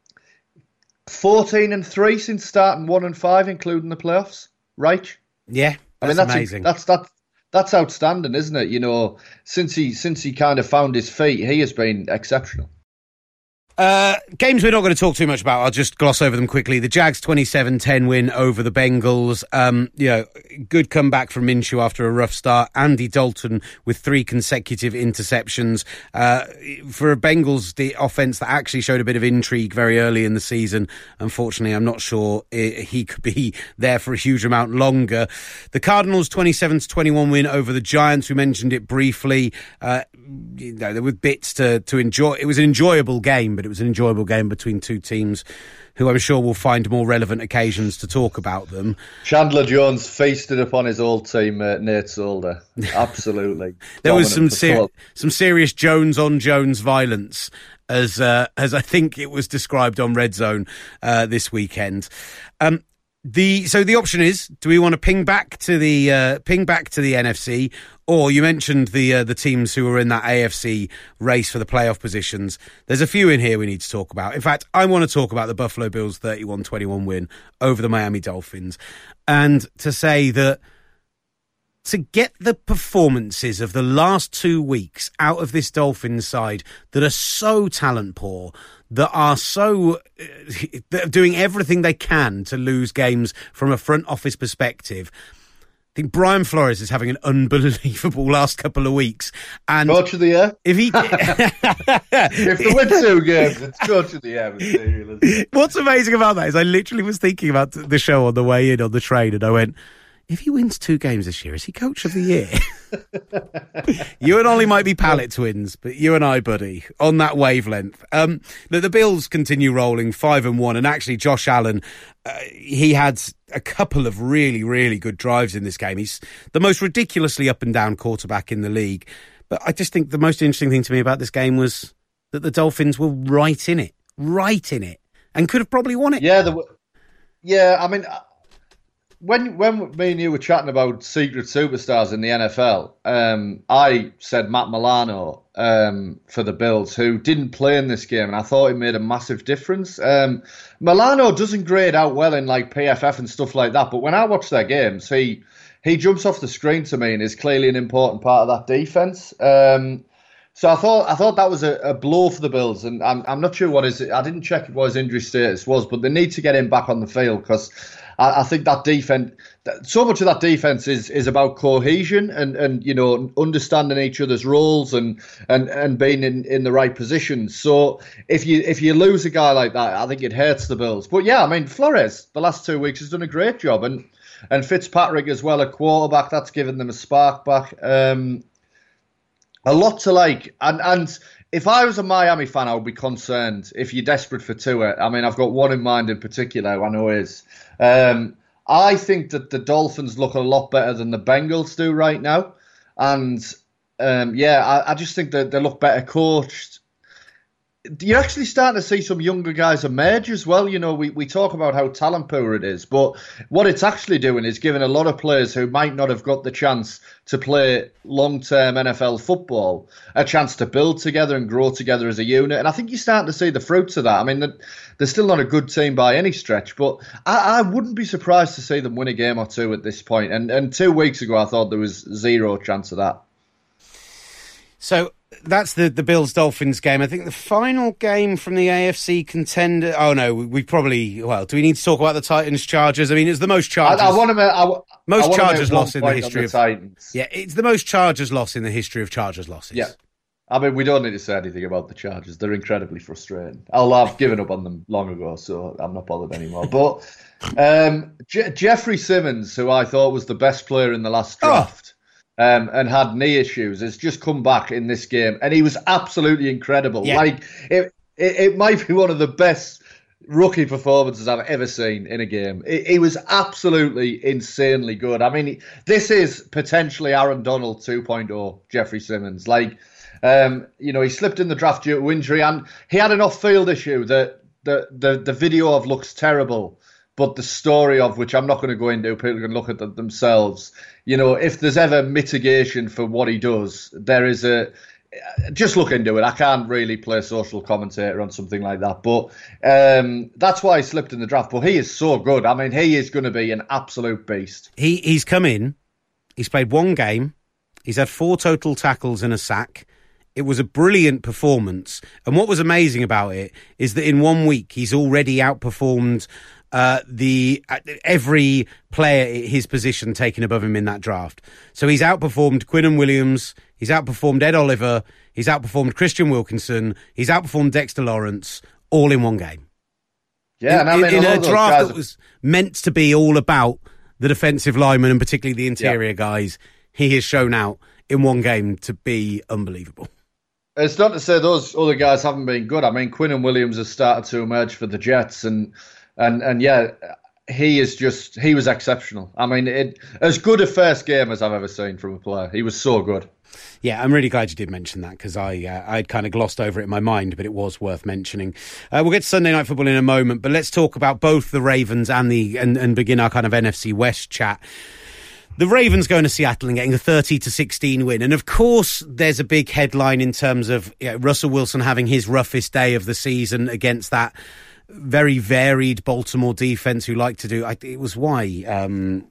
fourteen and three since starting one and five, including the playoffs, right? Yeah, that's I mean that's amazing. That's that. That's outstanding, isn't it? You know, since he since he kind of found his feet, he has been exceptional. Uh, games we're not going to talk too much about. I'll just gloss over them quickly. The Jags twenty-seven ten win over the Bengals. Um, you know, good comeback from Minshew after a rough start. Andy Dalton with three consecutive interceptions. Uh, for a Bengals the offense that actually showed a bit of intrigue very early in the season. Unfortunately, I'm not sure it, he could be there for a huge amount longer. The Cardinals twenty-seven to twenty-one win over the Giants. We mentioned it briefly. Uh, you know, there were bits to, to enjoy. It was an enjoyable game, but it was an enjoyable game between two teams who I'm sure will find more relevant occasions to talk about them. Chandler Jones feasted upon his old teammate Nate Solder. Absolutely. There was some ser- some serious Jones on Jones violence, as uh, as I think it was described on Red Zone uh, this weekend. Um, The so the option is: do we want to ping back to the uh, ping back to the N F C, or you mentioned the uh, the teams who are in that A F C race for the playoff positions? There's a few in here we need to talk about. In fact, I want to talk about the Buffalo Bills thirty-one twenty-one win over the Miami Dolphins, and to say that to get the performances of the last two weeks out of this Dolphins side that are so talent poor, that are so that are doing everything they can to lose games from a front office perspective. I think Brian Flores is having an unbelievable last couple of weeks. And coach of the year. If he, if they win two games, it's coach of the year. What's amazing about that is I literally was thinking about the show on the way in on the train, and I went, if he wins two games this year, is he coach of the year? You and Ollie might be pallet twins, but you and I, buddy, on that wavelength. Um, the, the Bills continue rolling five and one, and actually Josh Allen, uh, he had a couple of really, really good drives in this game. He's the most ridiculously up and down quarterback in the league. But I just think the most interesting thing to me about this game was that the Dolphins were right in it, right in it, and could have probably won it. Yeah, the, yeah. I mean. When when me and you were chatting about secret superstars in the N F L, um, I said Matt Milano um, for the Bills, who didn't play in this game, and I thought it made a massive difference. Um, Milano doesn't grade out well in like P F F and stuff like that, but when I watch their games, he he jumps off the screen to me and is clearly an important part of that defense. Um, So I thought I thought that was a, a blow for the Bills, and I'm I'm not sure what his I didn't check what his injury status was, but they need to get him back on the field because I, I think that defense, so much of that defense is is about cohesion and, and you know understanding each other's roles and and, and being in, in the right positions. So if you if you lose a guy like that, I think it hurts the Bills. But yeah, I mean Flores the last two weeks has done a great job, and and Fitzpatrick as well at quarterback, that's given them a spark back. Um, A lot to like, and and if I was a Miami fan, I would be concerned if you're desperate for Tua. I mean, I've got one in mind in particular, who I know is. Um, I think that the Dolphins look a lot better than the Bengals do right now, and um, yeah, I, I just think that they look better coached. You're actually starting to see some younger guys emerge as well. You know, we, we talk about how talent poor it is, but what it's actually doing is giving a lot of players who might not have got the chance to play long-term N F L football a chance to build together and grow together as a unit. And I think you're starting to see the fruits of that. I mean, they're still not a good team by any stretch, but I, I wouldn't be surprised to see them win a game or two at this point. And, and two weeks ago, I thought there was zero chance of that. So that's the, the Bills-Dolphins game. I think the final game from the A F C contender... Oh, no, we, we probably... Well, do we need to talk about the Titans-Chargers? I mean, it's the most Chargers... I, I want to make, I, most I Chargers loss in the history the of... Titans. Yeah, it's the most Chargers loss in the history of Chargers losses. Yeah. I mean, we don't need to say anything about the Chargers. They're incredibly frustrating. I'll, I've given up on them long ago, so I'm not bothered anymore. But um, Je- Jeffrey Simmons, who I thought was the best player in the last draft... Oh. Um, and had knee issues, has just come back in this game, and he was absolutely incredible. Yeah. Like it, it, it might be one of the best rookie performances I've ever seen in a game. It, he was absolutely insanely good. I mean, this is potentially Aaron Donald two point oh, Jeffrey Simmons. Like, um, you know, he slipped in the draft due to injury, and he had an off-field issue that the the, the video of looks terrible. But the story of which I'm not going to go into, people can look at them themselves. You know, if there's ever mitigation for what he does, there is a... Just look into it. I can't really play social commentator on something like that. But um, that's why he slipped in the draft. But he is so good. I mean, he is going to be an absolute beast. He He's come in. He's played one game. He's had four total tackles and a sack. It was a brilliant performance. And what was amazing about it is that in one week, he's already outperformed... Uh, the uh, every player at his position taken above him in that draft. So he's outperformed Quinnen Williams, he's outperformed Ed Oliver, he's outperformed Christian Wilkinson, he's outperformed Dexter Lawrence, all in one game. Yeah, in, and I mean, in, a, in a draft guys... that was meant to be all about the defensive linemen and particularly the interior yeah. guys, he has shown out in one game to be unbelievable. It's not to say those other guys haven't been good. I mean, Quinnen Williams has started to emerge for the Jets, and And and yeah, he is just, he was exceptional. I mean, it, as good a first game as I've ever seen from a player. He was so good. Yeah, I'm really glad you did mention that because I, uh, I'd kind of glossed over it in my mind, but it was worth mentioning. Uh, we'll get to Sunday Night Football in a moment, but let's talk about both the Ravens and the and, and begin our kind of N F C West chat. The Ravens going to Seattle and getting a thirty to sixteen win. And of course, there's a big headline in terms of you know, Russell Wilson having his roughest day of the season against that very varied Baltimore defense who like to do, I, it was why, um,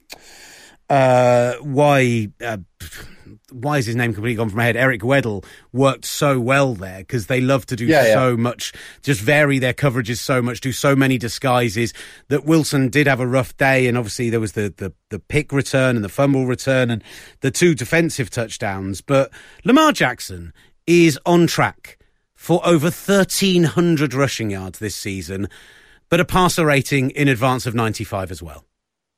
uh, why, uh, why is his name completely gone from my head? Eric Weddle worked so well there because they love to do yeah, so yeah. much, just vary their coverages so much, do so many disguises that Wilson did have a rough day. And obviously there was the, the, the pick return and the fumble return and the two defensive touchdowns. But Lamar Jackson is on track for over thirteen hundred rushing yards this season, but a passer rating in advance of ninety-five as well.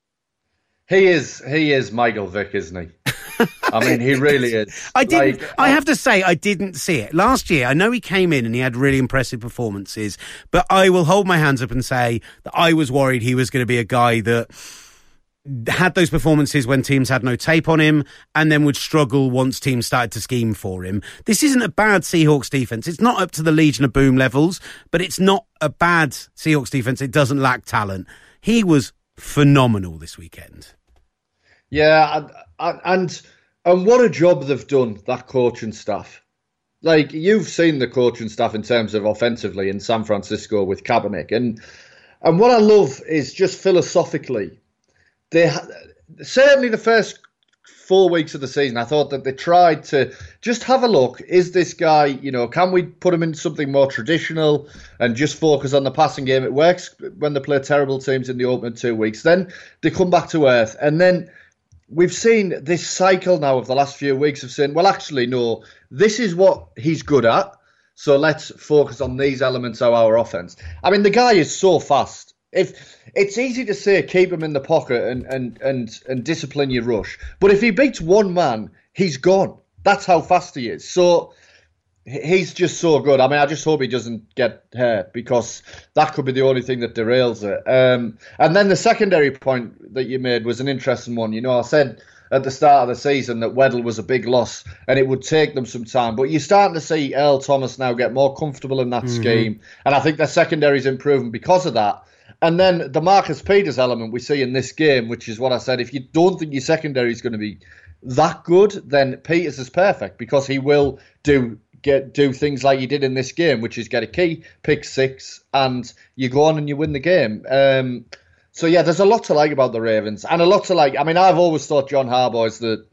He is he is Michael Vick, isn't he? I mean, he really is. I didn't. Like, I have to say, I didn't see it last year. I know he came in and he had really impressive performances, but I will hold my hands up and say that I was worried he was going to be a guy that had those performances when teams had no tape on him and then would struggle once teams started to scheme for him. This isn't a bad Seahawks defense. It's not up to the Legion of Boom levels, but it's not a bad Seahawks defense. It doesn't lack talent. He was phenomenal this weekend. Yeah, and and, and what a job they've done, that coaching staff. Like, you've seen the coaching staff in terms of offensively in San Francisco with Kaepernick. And, and what I love is just philosophically, They certainly the first four weeks of the season, I thought that they tried to just have a look. Is this guy, you know, can we put him in something more traditional and just focus on the passing game? It works when they play terrible teams in the opening two weeks. Then they come back to earth. And then we've seen this cycle now of the last few weeks of saying, well, actually, no, this is what he's good at. So let's focus on these elements of our offense. I mean, the guy is so fast. If it's easy to say keep him in the pocket and, and, and, and discipline your rush, but if he beats one man, he's gone. That's how fast he is. So he's just so good. I mean, I just hope he doesn't get hurt, because that could be the only thing that derails it. Um, and then the secondary point that you made was an interesting one. You know, I said at the start of the season that Weddle was a big loss and it would take them some time. But you're starting to see Earl Thomas now get more comfortable in that mm-hmm. scheme. And I think their secondary's improving because of that. And then the Marcus Peters element we see in this game, which is what I said, if you don't think your secondary is going to be that good, then Peters is perfect, because he will do get do things like he did in this game, which is get a key, pick six, and you go on and you win the game. Um, so, yeah, there's a lot to like about the Ravens, and a lot to like. I mean, I've always thought John Harbaugh is, the,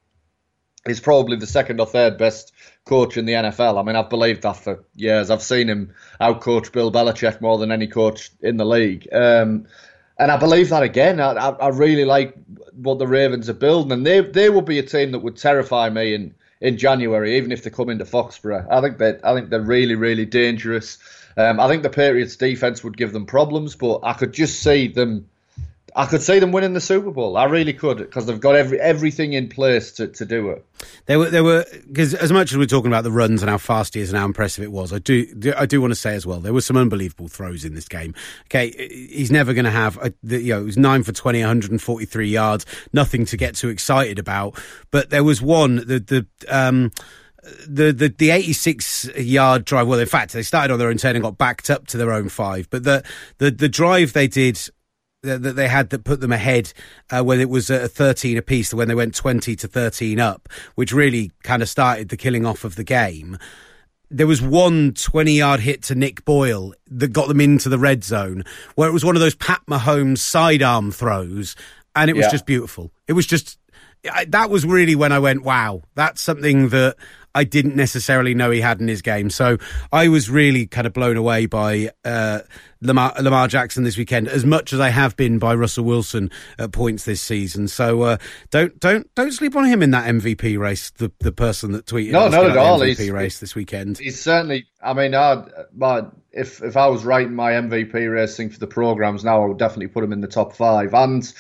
is probably the second or third best coach in the N F L. I mean, I've believed that for years. I've seen him outcoach Bill Belichick more than any coach in the league. Um, and I believe that again. I, I, I really like what the Ravens are building. And they they will be a team that would terrify me in, in January, even if they come into Foxborough. I think that I think they're really, really dangerous. Um, I think the Patriots' defense would give them problems, but I could just see them I could see them winning the Super Bowl. I really could, because they've got every everything in place to, to do it. There were there were because as much as we're talking about the runs and how fast he is and how impressive it was, I do, do I do want to say as well, there were some unbelievable throws in this game. Okay, he's never going to have a, the, you know, it was nine for twenty, one hundred forty-three yards, nothing to get too excited about. But there was one the the. Um, The, the the eighty-six yard drive. Well, in fact, they started on their own ten and got backed up to their own five. But the the, the drive they did that they had that put them ahead uh, when it was a thirteen apiece, when they went twenty to thirteen up, which really kind of started the killing off of the game. There was one twenty-yard hit to Nick Boyle that got them into the red zone, where it was one of those Pat Mahomes sidearm throws, and it was yeah. just beautiful. It was just, that was really when I went, wow, that's something that I didn't necessarily know he had in his game. So I was really kind of blown away by uh, Lamar, Lamar Jackson this weekend, as much as I have been by Russell Wilson at points this season. So uh, don't don't don't sleep on him in that M V P race. The the person that tweeted no, not at all. the M V P he's, race this weekend. He's certainly. I mean, I'd, but if if I was writing my M V P racing for the programs now, I would definitely put him in the top five. And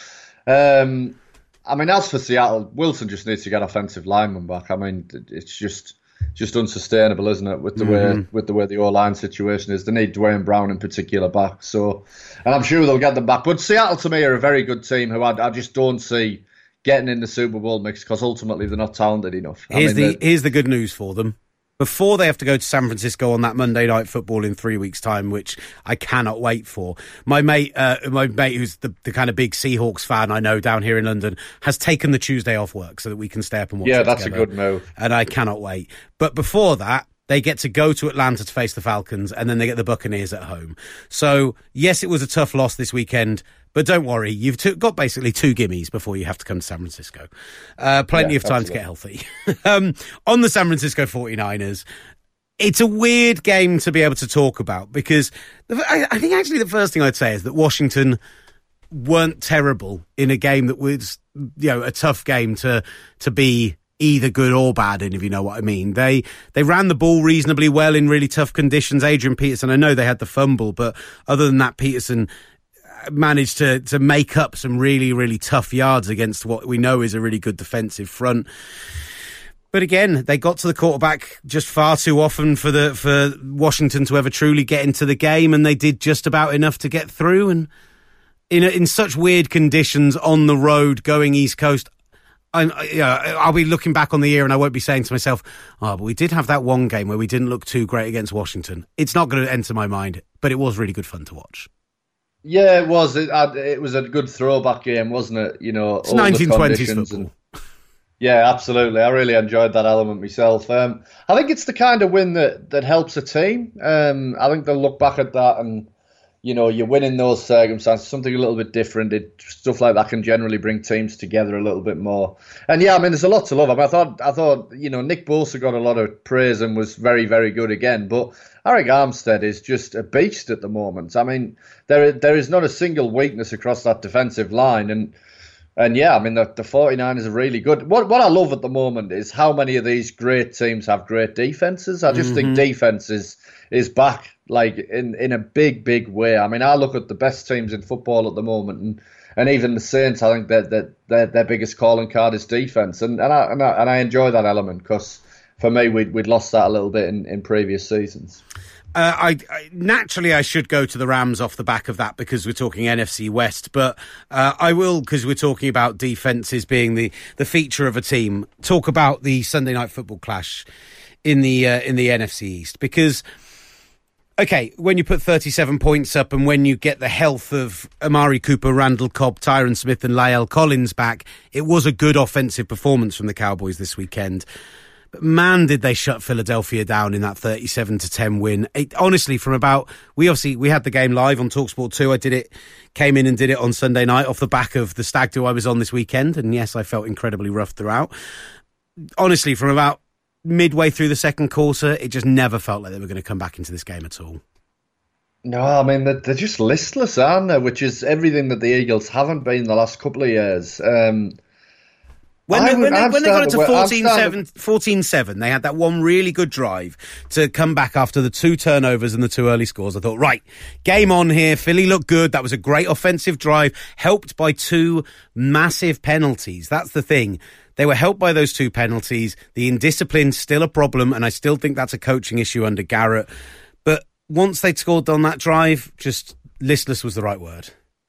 um, I mean, as for Seattle, Wilson just needs to get offensive linemen back. I mean, it's just just unsustainable, isn't it, with the mm-hmm. way with the way the O-line situation is. They need Dwayne Brown in particular back. So, and I'm sure they'll get them back. But Seattle, to me, are a very good team who I, I just don't see getting in the Super Bowl mix, because ultimately they're not talented enough. Here's I mean, the here's the good news for them. Before they have to go to San Francisco on that Monday Night Football in three weeks' time, which I cannot wait for. My mate, uh, my mate, who's the, the kind of big Seahawks fan I know down here in London, has taken the Tuesday off work so that we can stay up and watch. Yeah, it that's together. a good move, and I cannot wait. But before that, they get to go to Atlanta to face the Falcons, and then they get the Buccaneers at home. So yes, it was a tough loss this weekend, but don't worry, you've t- got basically two gimmies before you have to come to San Francisco. Uh, plenty yeah, of time absolutely. to get healthy. um, on the San Francisco forty-niners. It's a weird game to be able to talk about, because the, I, I think actually the first thing I'd say is that Washington weren't terrible in a game that was, you know, a tough game to to be either good or bad in, if you know what I mean. They they ran the ball reasonably well in really tough conditions. Adrian Peterson, I know they had the fumble, but other than that, Peterson managed to to make up some really, really tough yards against what we know is a really good defensive front. But again, they got to the quarterback just far too often for the for Washington to ever truly get into the game, and they did just about enough to get through. And in a, in such weird conditions on the road, going East Coast, I, you know, I'll be looking back on the year and I won't be saying to myself, "Oh, but we did have that one game where we didn't look too great against Washington." It's not going to enter my mind, but it was really good fun to watch. Yeah, it was. It, it was a good throwback game, wasn't it? You know, it's nineteen twenties football. And, yeah, absolutely. I really enjoyed that element myself. Um, I think it's the kind of win that, that helps a team. Um, I think they'll look back at that and you know, you win in those circumstances, something a little bit different. It, stuff like that can generally bring teams together a little bit more. And yeah, I mean, there's a lot to love. I mean, I thought, I thought, you know, Nick Bosa got a lot of praise and was very, very good again. But Arik Armstead is just a beast at the moment. I mean, there there is not a single weakness across that defensive line. And and yeah, I mean, the, the 49ers are really good. What what I love at the moment is how many of these great teams have great defenses. I just mm-hmm. think defense is, is back. Like in, in a big, big way. I mean, I look at the best teams in football at the moment, and, and even the Saints, I think that that their, their biggest calling card is defense, and and I and I, and I enjoy that element because for me we'd we'd lost that a little bit in, in previous seasons. Uh, I, I naturally I should go to the Rams off the back of that because we're talking N F C West, but uh, I will, because we're talking about defenses being the, the feature of a team, talk about the Sunday Night Football clash in the uh, in the N F C East because. Okay, when you put thirty-seven points up and when you get the health of Amari Cooper, Randall Cobb, Tyron Smith and Lael Collins back, it was a good offensive performance from the Cowboys this weekend. But man, did they shut Philadelphia down in that thirty-seven to ten win. It, honestly, from about, we obviously, we had the game live on TalkSport two. I did it, came in and did it on Sunday night off the back of the stag do I was on this weekend. And yes, I felt incredibly rough throughout. Honestly, from about midway through the second quarter, it just never felt like they were going to come back into this game at all. No, I mean, they're, they're just listless, aren't they? Which is everything that the Eagles haven't been the last couple of years. Um, when they, when they, when they got it to fourteen seven, fourteen seven, they had that one really good drive to come back after the two turnovers and the two early scores. I thought, right, game on here. Philly looked good. That was a great offensive drive, helped by two massive penalties. That's the thing. They were helped by those two penalties. The indiscipline's still a problem, and I still think that's a coaching issue under Garrett. But once they'd scored on that drive, just listless was the right word.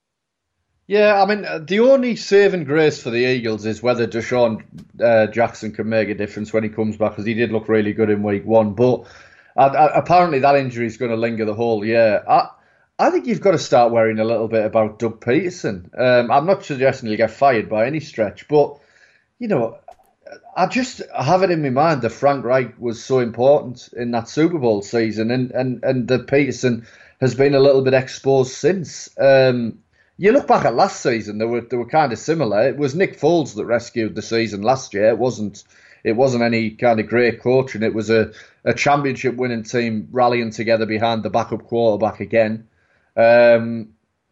Yeah, I mean, the only saving grace for the Eagles is whether Deshaun uh, Jackson can make a difference when he comes back, because he did look really good in week one. But uh, apparently that injury is going to linger the whole year. I, I think you've got to start worrying a little bit about Doug Peterson. Um, I'm not suggesting he'll get fired by any stretch, but you know, I just have it in my mind that Frank Reich was so important in that Super Bowl season, and, and, and that Peterson has been a little bit exposed since. Um, you look back at last season; they were they were kind of similar. It was Nick Foles that rescued the season last year. It wasn't it wasn't any kind of great coaching. It was a, a championship winning team rallying together behind the backup quarterback again. Um,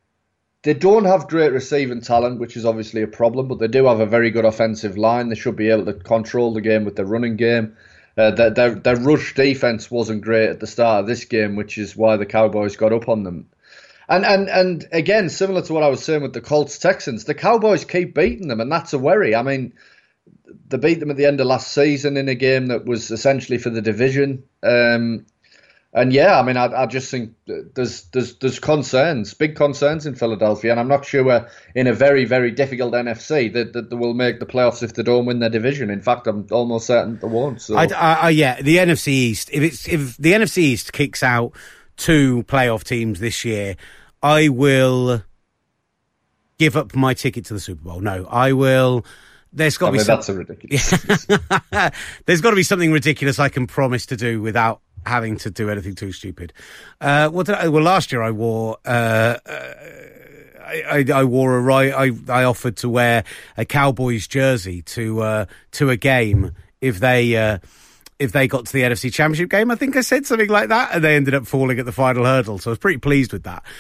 They don't have great receiving talent, which is obviously a problem, but they do have a very good offensive line. They should be able to control the game with their running game. Uh, their, their, their rush defense wasn't great at the start of this game, which is why the Cowboys got up on them. And and and again, similar to what I was saying with the Colts Texans, the Cowboys keep beating them, and that's a worry. I mean, they beat them at the end of last season in a game that was essentially for the division. Um, And yeah, I mean, I, I just think there's there's there's concerns, big concerns in Philadelphia, and I'm not sure we're in a very, very difficult N F C that, that they will make the playoffs if they don't win their division. In fact, I'm almost certain they won't. So. I, I, I, yeah, the N F C East. If it's if the N F C East kicks out two playoff teams this year, I will give up my ticket to the Super Bowl. No, I will. There's got to I be mean, some... that's a ridiculous. There's got to be something ridiculous I can promise to do without having to do anything too stupid. Uh, what did I, well, last year I wore, uh, uh, I, I, I wore a right, I, I offered to wear a Cowboys jersey to, uh, to a game if they, uh, if they got to the N F C Championship game. I think I said something like that, and they ended up falling at the final hurdle. So I was pretty pleased with that.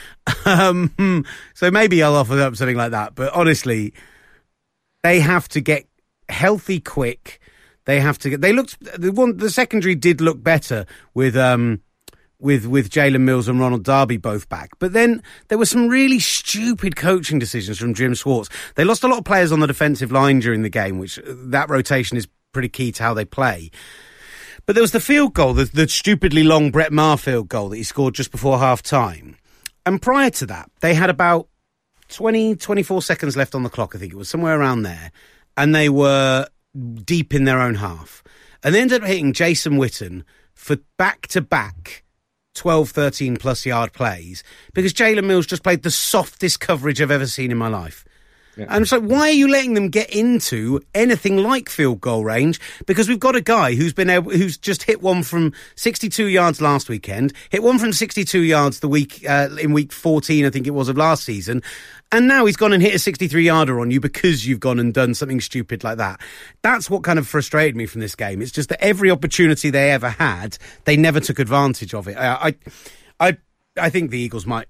um, so maybe I'll offer up something like that. But honestly, they have to get healthy quick. They have to get. They looked. The one. The secondary did look better with um, with with Jalen Mills and Ronald Darby both back. But then there were some really stupid coaching decisions from Jim Schwartz. They lost a lot of players on the defensive line during the game, which that rotation is pretty key to how they play. But there was the field goal, the, the stupidly long Brett Maher field goal that he scored just before half time. And prior to that, they had about twenty, twenty-four seconds left on the clock. I think it was somewhere around there, and they were deep in their own half, and they ended up hitting Jason Witten for back-to-back twelve, thirteen plus yard plays because Jalen Mills just played the softest coverage I've ever seen in my life. Yeah. And so why are you letting them get into anything like field goal range? Because we've got a guy who's been able, who's just hit one from sixty-two yards last weekend, hit one from sixty-two yards the week uh, in week fourteen, I think it was, of last season. And now he's gone and hit a sixty-three yarder on you because you've gone and done something stupid like that. That's what kind of frustrated me from this game. It's just that every opportunity they ever had, they never took advantage of it. I, I, I, I think the Eagles might.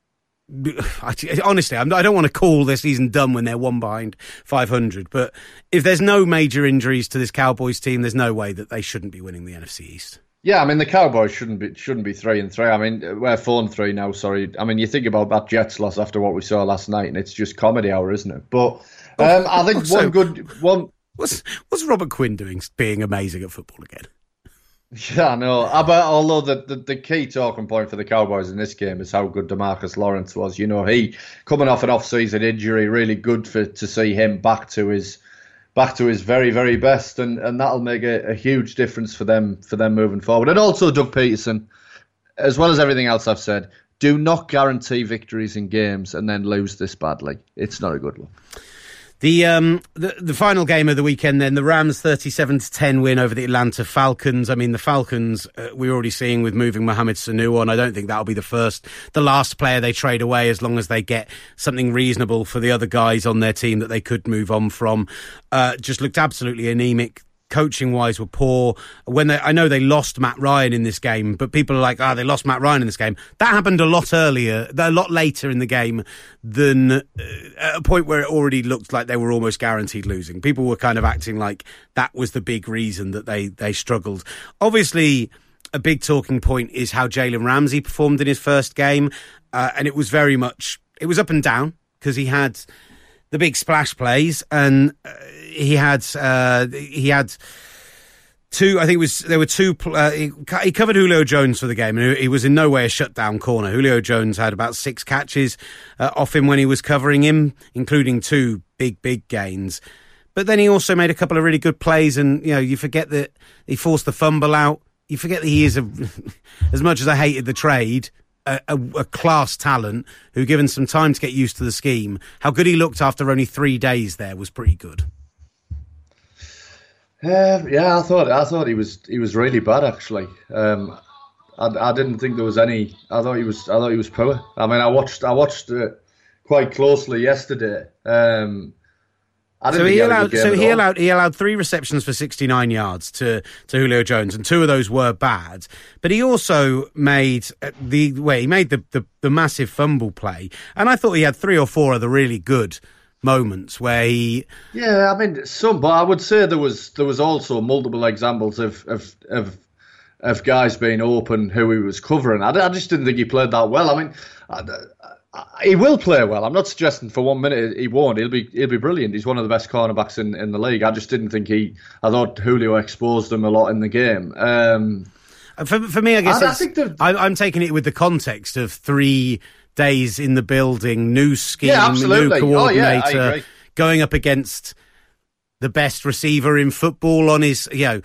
Honestly, I don't want to call their season done when they're one behind five hundred, but if there's no major injuries to this Cowboys team, there's no way that they shouldn't be winning the N F C East. Yeah, I mean the Cowboys shouldn't be shouldn't be three and three. I mean we're four and three now. Sorry, I mean you think about that Jets loss after what we saw last night, and it's just comedy hour, isn't it? But um, I think also, one good one. What's what's Robert Quinn doing, being amazing at football again? Yeah, I know. But although the, the, the key talking point for the Cowboys in this game is how good DeMarcus Lawrence was. You know, he coming off an off-season injury, really good for to see him back to his back to his very, very best, and, and that'll make a, a huge difference for them for them moving forward. And also Doug Peterson, as well as everything else I've said, do not guarantee victories in games and then lose this badly. It's not a good one. The um the, the final game of the weekend then, the Rams thirty-seven to ten win over the Atlanta Falcons. I mean, the Falcons, uh, we're already seeing with moving Mohamed Sanu on. I don't think that'll be the first, the last player they trade away, as long as they get something reasonable for the other guys on their team that they could move on from. Uh, just looked absolutely anemic. Coaching-wise were poor. When they, I know they lost Matt Ryan in this game, but people are like, ah, oh, they lost Matt Ryan in this game. That happened a lot earlier, a lot later in the game than uh, at a point where it already looked like they were almost guaranteed losing. People were kind of acting like that was the big reason that they, they struggled. Obviously, a big talking point is how Jalen Ramsey performed in his first game, uh, and it was very much, it was up and down because he had the big splash plays, and uh, he had uh, he had two. I think it was there were two. Uh, he, he covered Julio Jones for the game, and he was in no way a shutdown corner. Julio Jones had about six catches uh, off him when he was covering him, including two big big gains. But then he also made a couple of really good plays, and you know you forget that he forced the fumble out. You forget that he is a, as much as I hated the trade, A, a, a class talent who, given some time to get used to the scheme, how good he looked after only three days there was pretty good. Uh, yeah, I thought I thought he was he was really bad actually. Um, I, I didn't think there was any. I thought he was I thought he was poor. I mean, I watched I watched it quite closely yesterday. Um, I didn't so he allowed so he all. allowed he allowed three receptions for sixty-nine yards to, to Julio Jones, and two of those were bad. But he also made the way he made the, the, the massive fumble play, and I thought he had three or four other really good moments where he. Yeah, I mean some, but I would say there was there was also multiple examples of of of, of guys being open who he was covering. I, I just didn't think he played that well. I mean. I, He will play well. I'm not suggesting for one minute he won't. He'll be he'll be brilliant. He's one of the best cornerbacks in, in the league. I just didn't think he. I thought Julio exposed him a lot in the game. Um, for for me, I guess I, it's, I think I, I'm taking it with the context of three days in the building, new scheme, yeah, new coordinator, oh, yeah, going up against the best receiver in football on his, you know,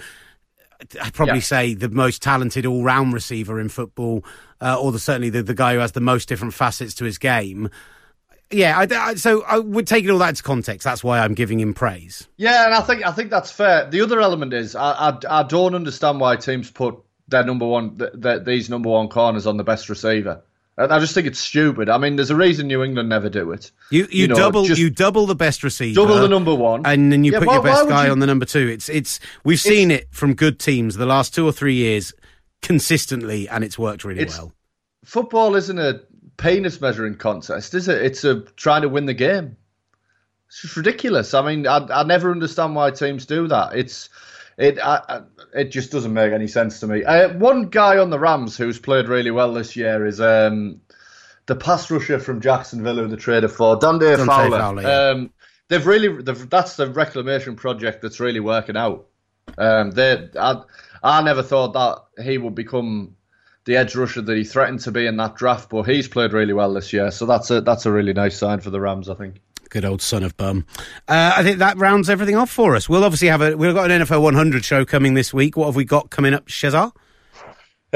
I'd probably yeah. say the most talented all-round receiver in football, uh, or the, certainly the, the guy who has the most different facets to his game. Yeah, I, I, so I would take it all that into context. That's why I'm giving him praise. Yeah, and I think I think that's fair. The other element is I I, I don't understand why teams put their number one the, the, these number one corners on the best receiver. I just think it's stupid. I mean, there's a reason New England never do it. You you, you know, double you double the best receiver, double the number one, and then you yeah, put why, your best guy you... on the number two. It's it's we've it's... seen it from good teams the last two or three years consistently, and it's worked really it's... well. Football isn't a penis measuring contest, is it? It's a trying to win the game. It's just ridiculous. I mean, I I never understand why teams do that. It's it I, it just doesn't make any sense to me. Uh, one guy on the Rams who's played really well this year is um, the pass rusher from Jacksonville who they traded for, Dante, Dante Fowler. Fowler yeah. um, they've really they've, that's the reclamation project that's really working out. Um, they I, I never thought that he would become the edge rusher that he threatened to be in that draft, but he's played really well this year. So that's a that's a really nice sign for the Rams, I think. Good old son of bum. Uh, I think that rounds everything off for us. We'll obviously have a we've got an N F L one hundred show coming this week. What have we got coming up, Shazar?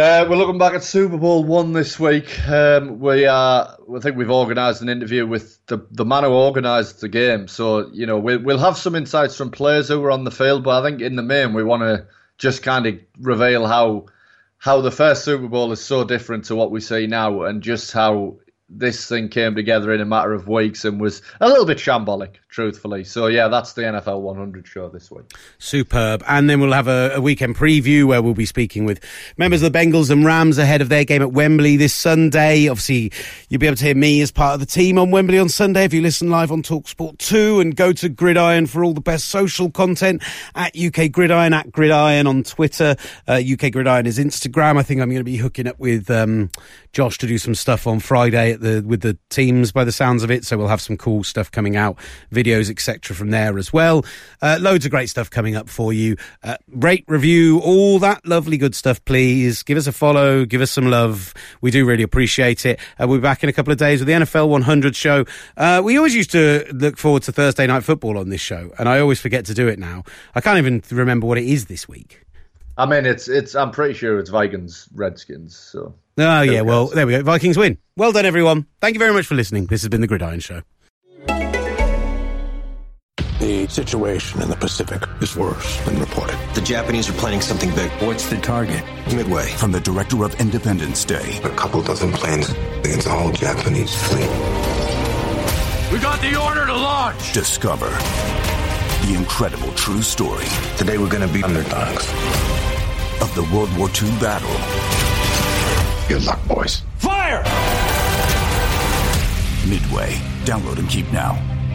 Uh, we're looking back at Super Bowl one this week. Um, we are, I think we've organised an interview with the, the man who organised the game. So, you know, we'll, we'll have some insights from players who were on the field, but I think in the main we want to just kind of reveal how how the first Super Bowl is so different to what we see now, and just how this thing came together in a matter of weeks and was a little bit shambolic, truthfully. So, yeah, that's the N F L one hundred show this week. Superb. And then we'll have a, a weekend preview where we'll be speaking with members of the Bengals and Rams ahead of their game at Wembley this Sunday. Obviously, you'll be able to hear me as part of the team on Wembley on Sunday if you listen live on TalkSport two, and go to Gridiron for all the best social content at U K Gridiron, at Gridiron on Twitter. Uh, U K Gridiron is Instagram. I think I'm going to be hooking up with um, Josh to do some stuff on Friday at the with the teams by the sounds of it, so we'll have some cool stuff coming out, videos, etc. from there as well. Uh, loads of great stuff coming up for you. Uh, rate, review, all that lovely good stuff, please. Give us a follow, give us some love. We do really appreciate it. Uh, we'll be back in a couple of days with the N F L one hundred show. Uh, we always used to look forward to Thursday Night Football on this show, and I always forget to do it now. I can't even remember what it is this week. I mean, it's it's. I'm pretty sure it's Vikings Redskins. So. Oh yeah, well there we go. Vikings win. Well done, everyone. Thank you very much for listening. This has been the Gridiron Show. The situation in the Pacific is worse than reported. The Japanese are planning something big. What's the target? Midway. From the director of Independence Day. A couple dozen planes against the whole Japanese fleet. We got the order to launch. Discover the incredible true story. Today we're going to be underdogs. Of the World War Two battle. Good luck, boys. Fire! Midway. Download and keep now.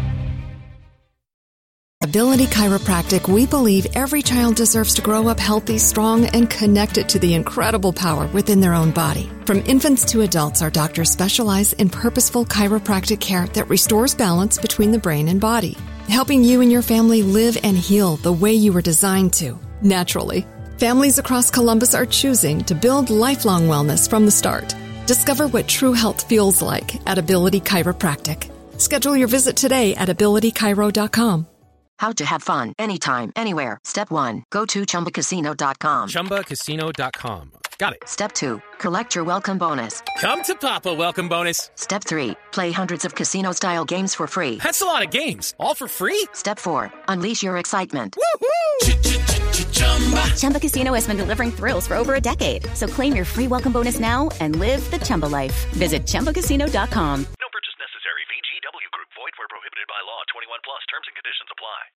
Ability Chiropractic, we believe every child deserves to grow up healthy, strong, and connected to the incredible power within their own body. From infants to adults, our doctors specialize in purposeful chiropractic care that restores balance between the brain and body, helping you and your family live and heal the way you were designed to, naturally. Families across Columbus are choosing to build lifelong wellness from the start. Discover what true health feels like at Ability Chiropractic. Schedule your visit today at ability chiro dot com. How to have fun anytime, anywhere. Step one, go to chumba casino dot com. chumba casino dot com. Got it. Step two, collect your welcome bonus. Come to Papa welcome bonus. Step three, play hundreds of casino-style games for free. That's a lot of games, all for free? Step four, unleash your excitement. Woohoo! Chumba Casino has been delivering thrills for over a decade. So claim your free welcome bonus now and live the Chumba life. Visit chumba casino dot com.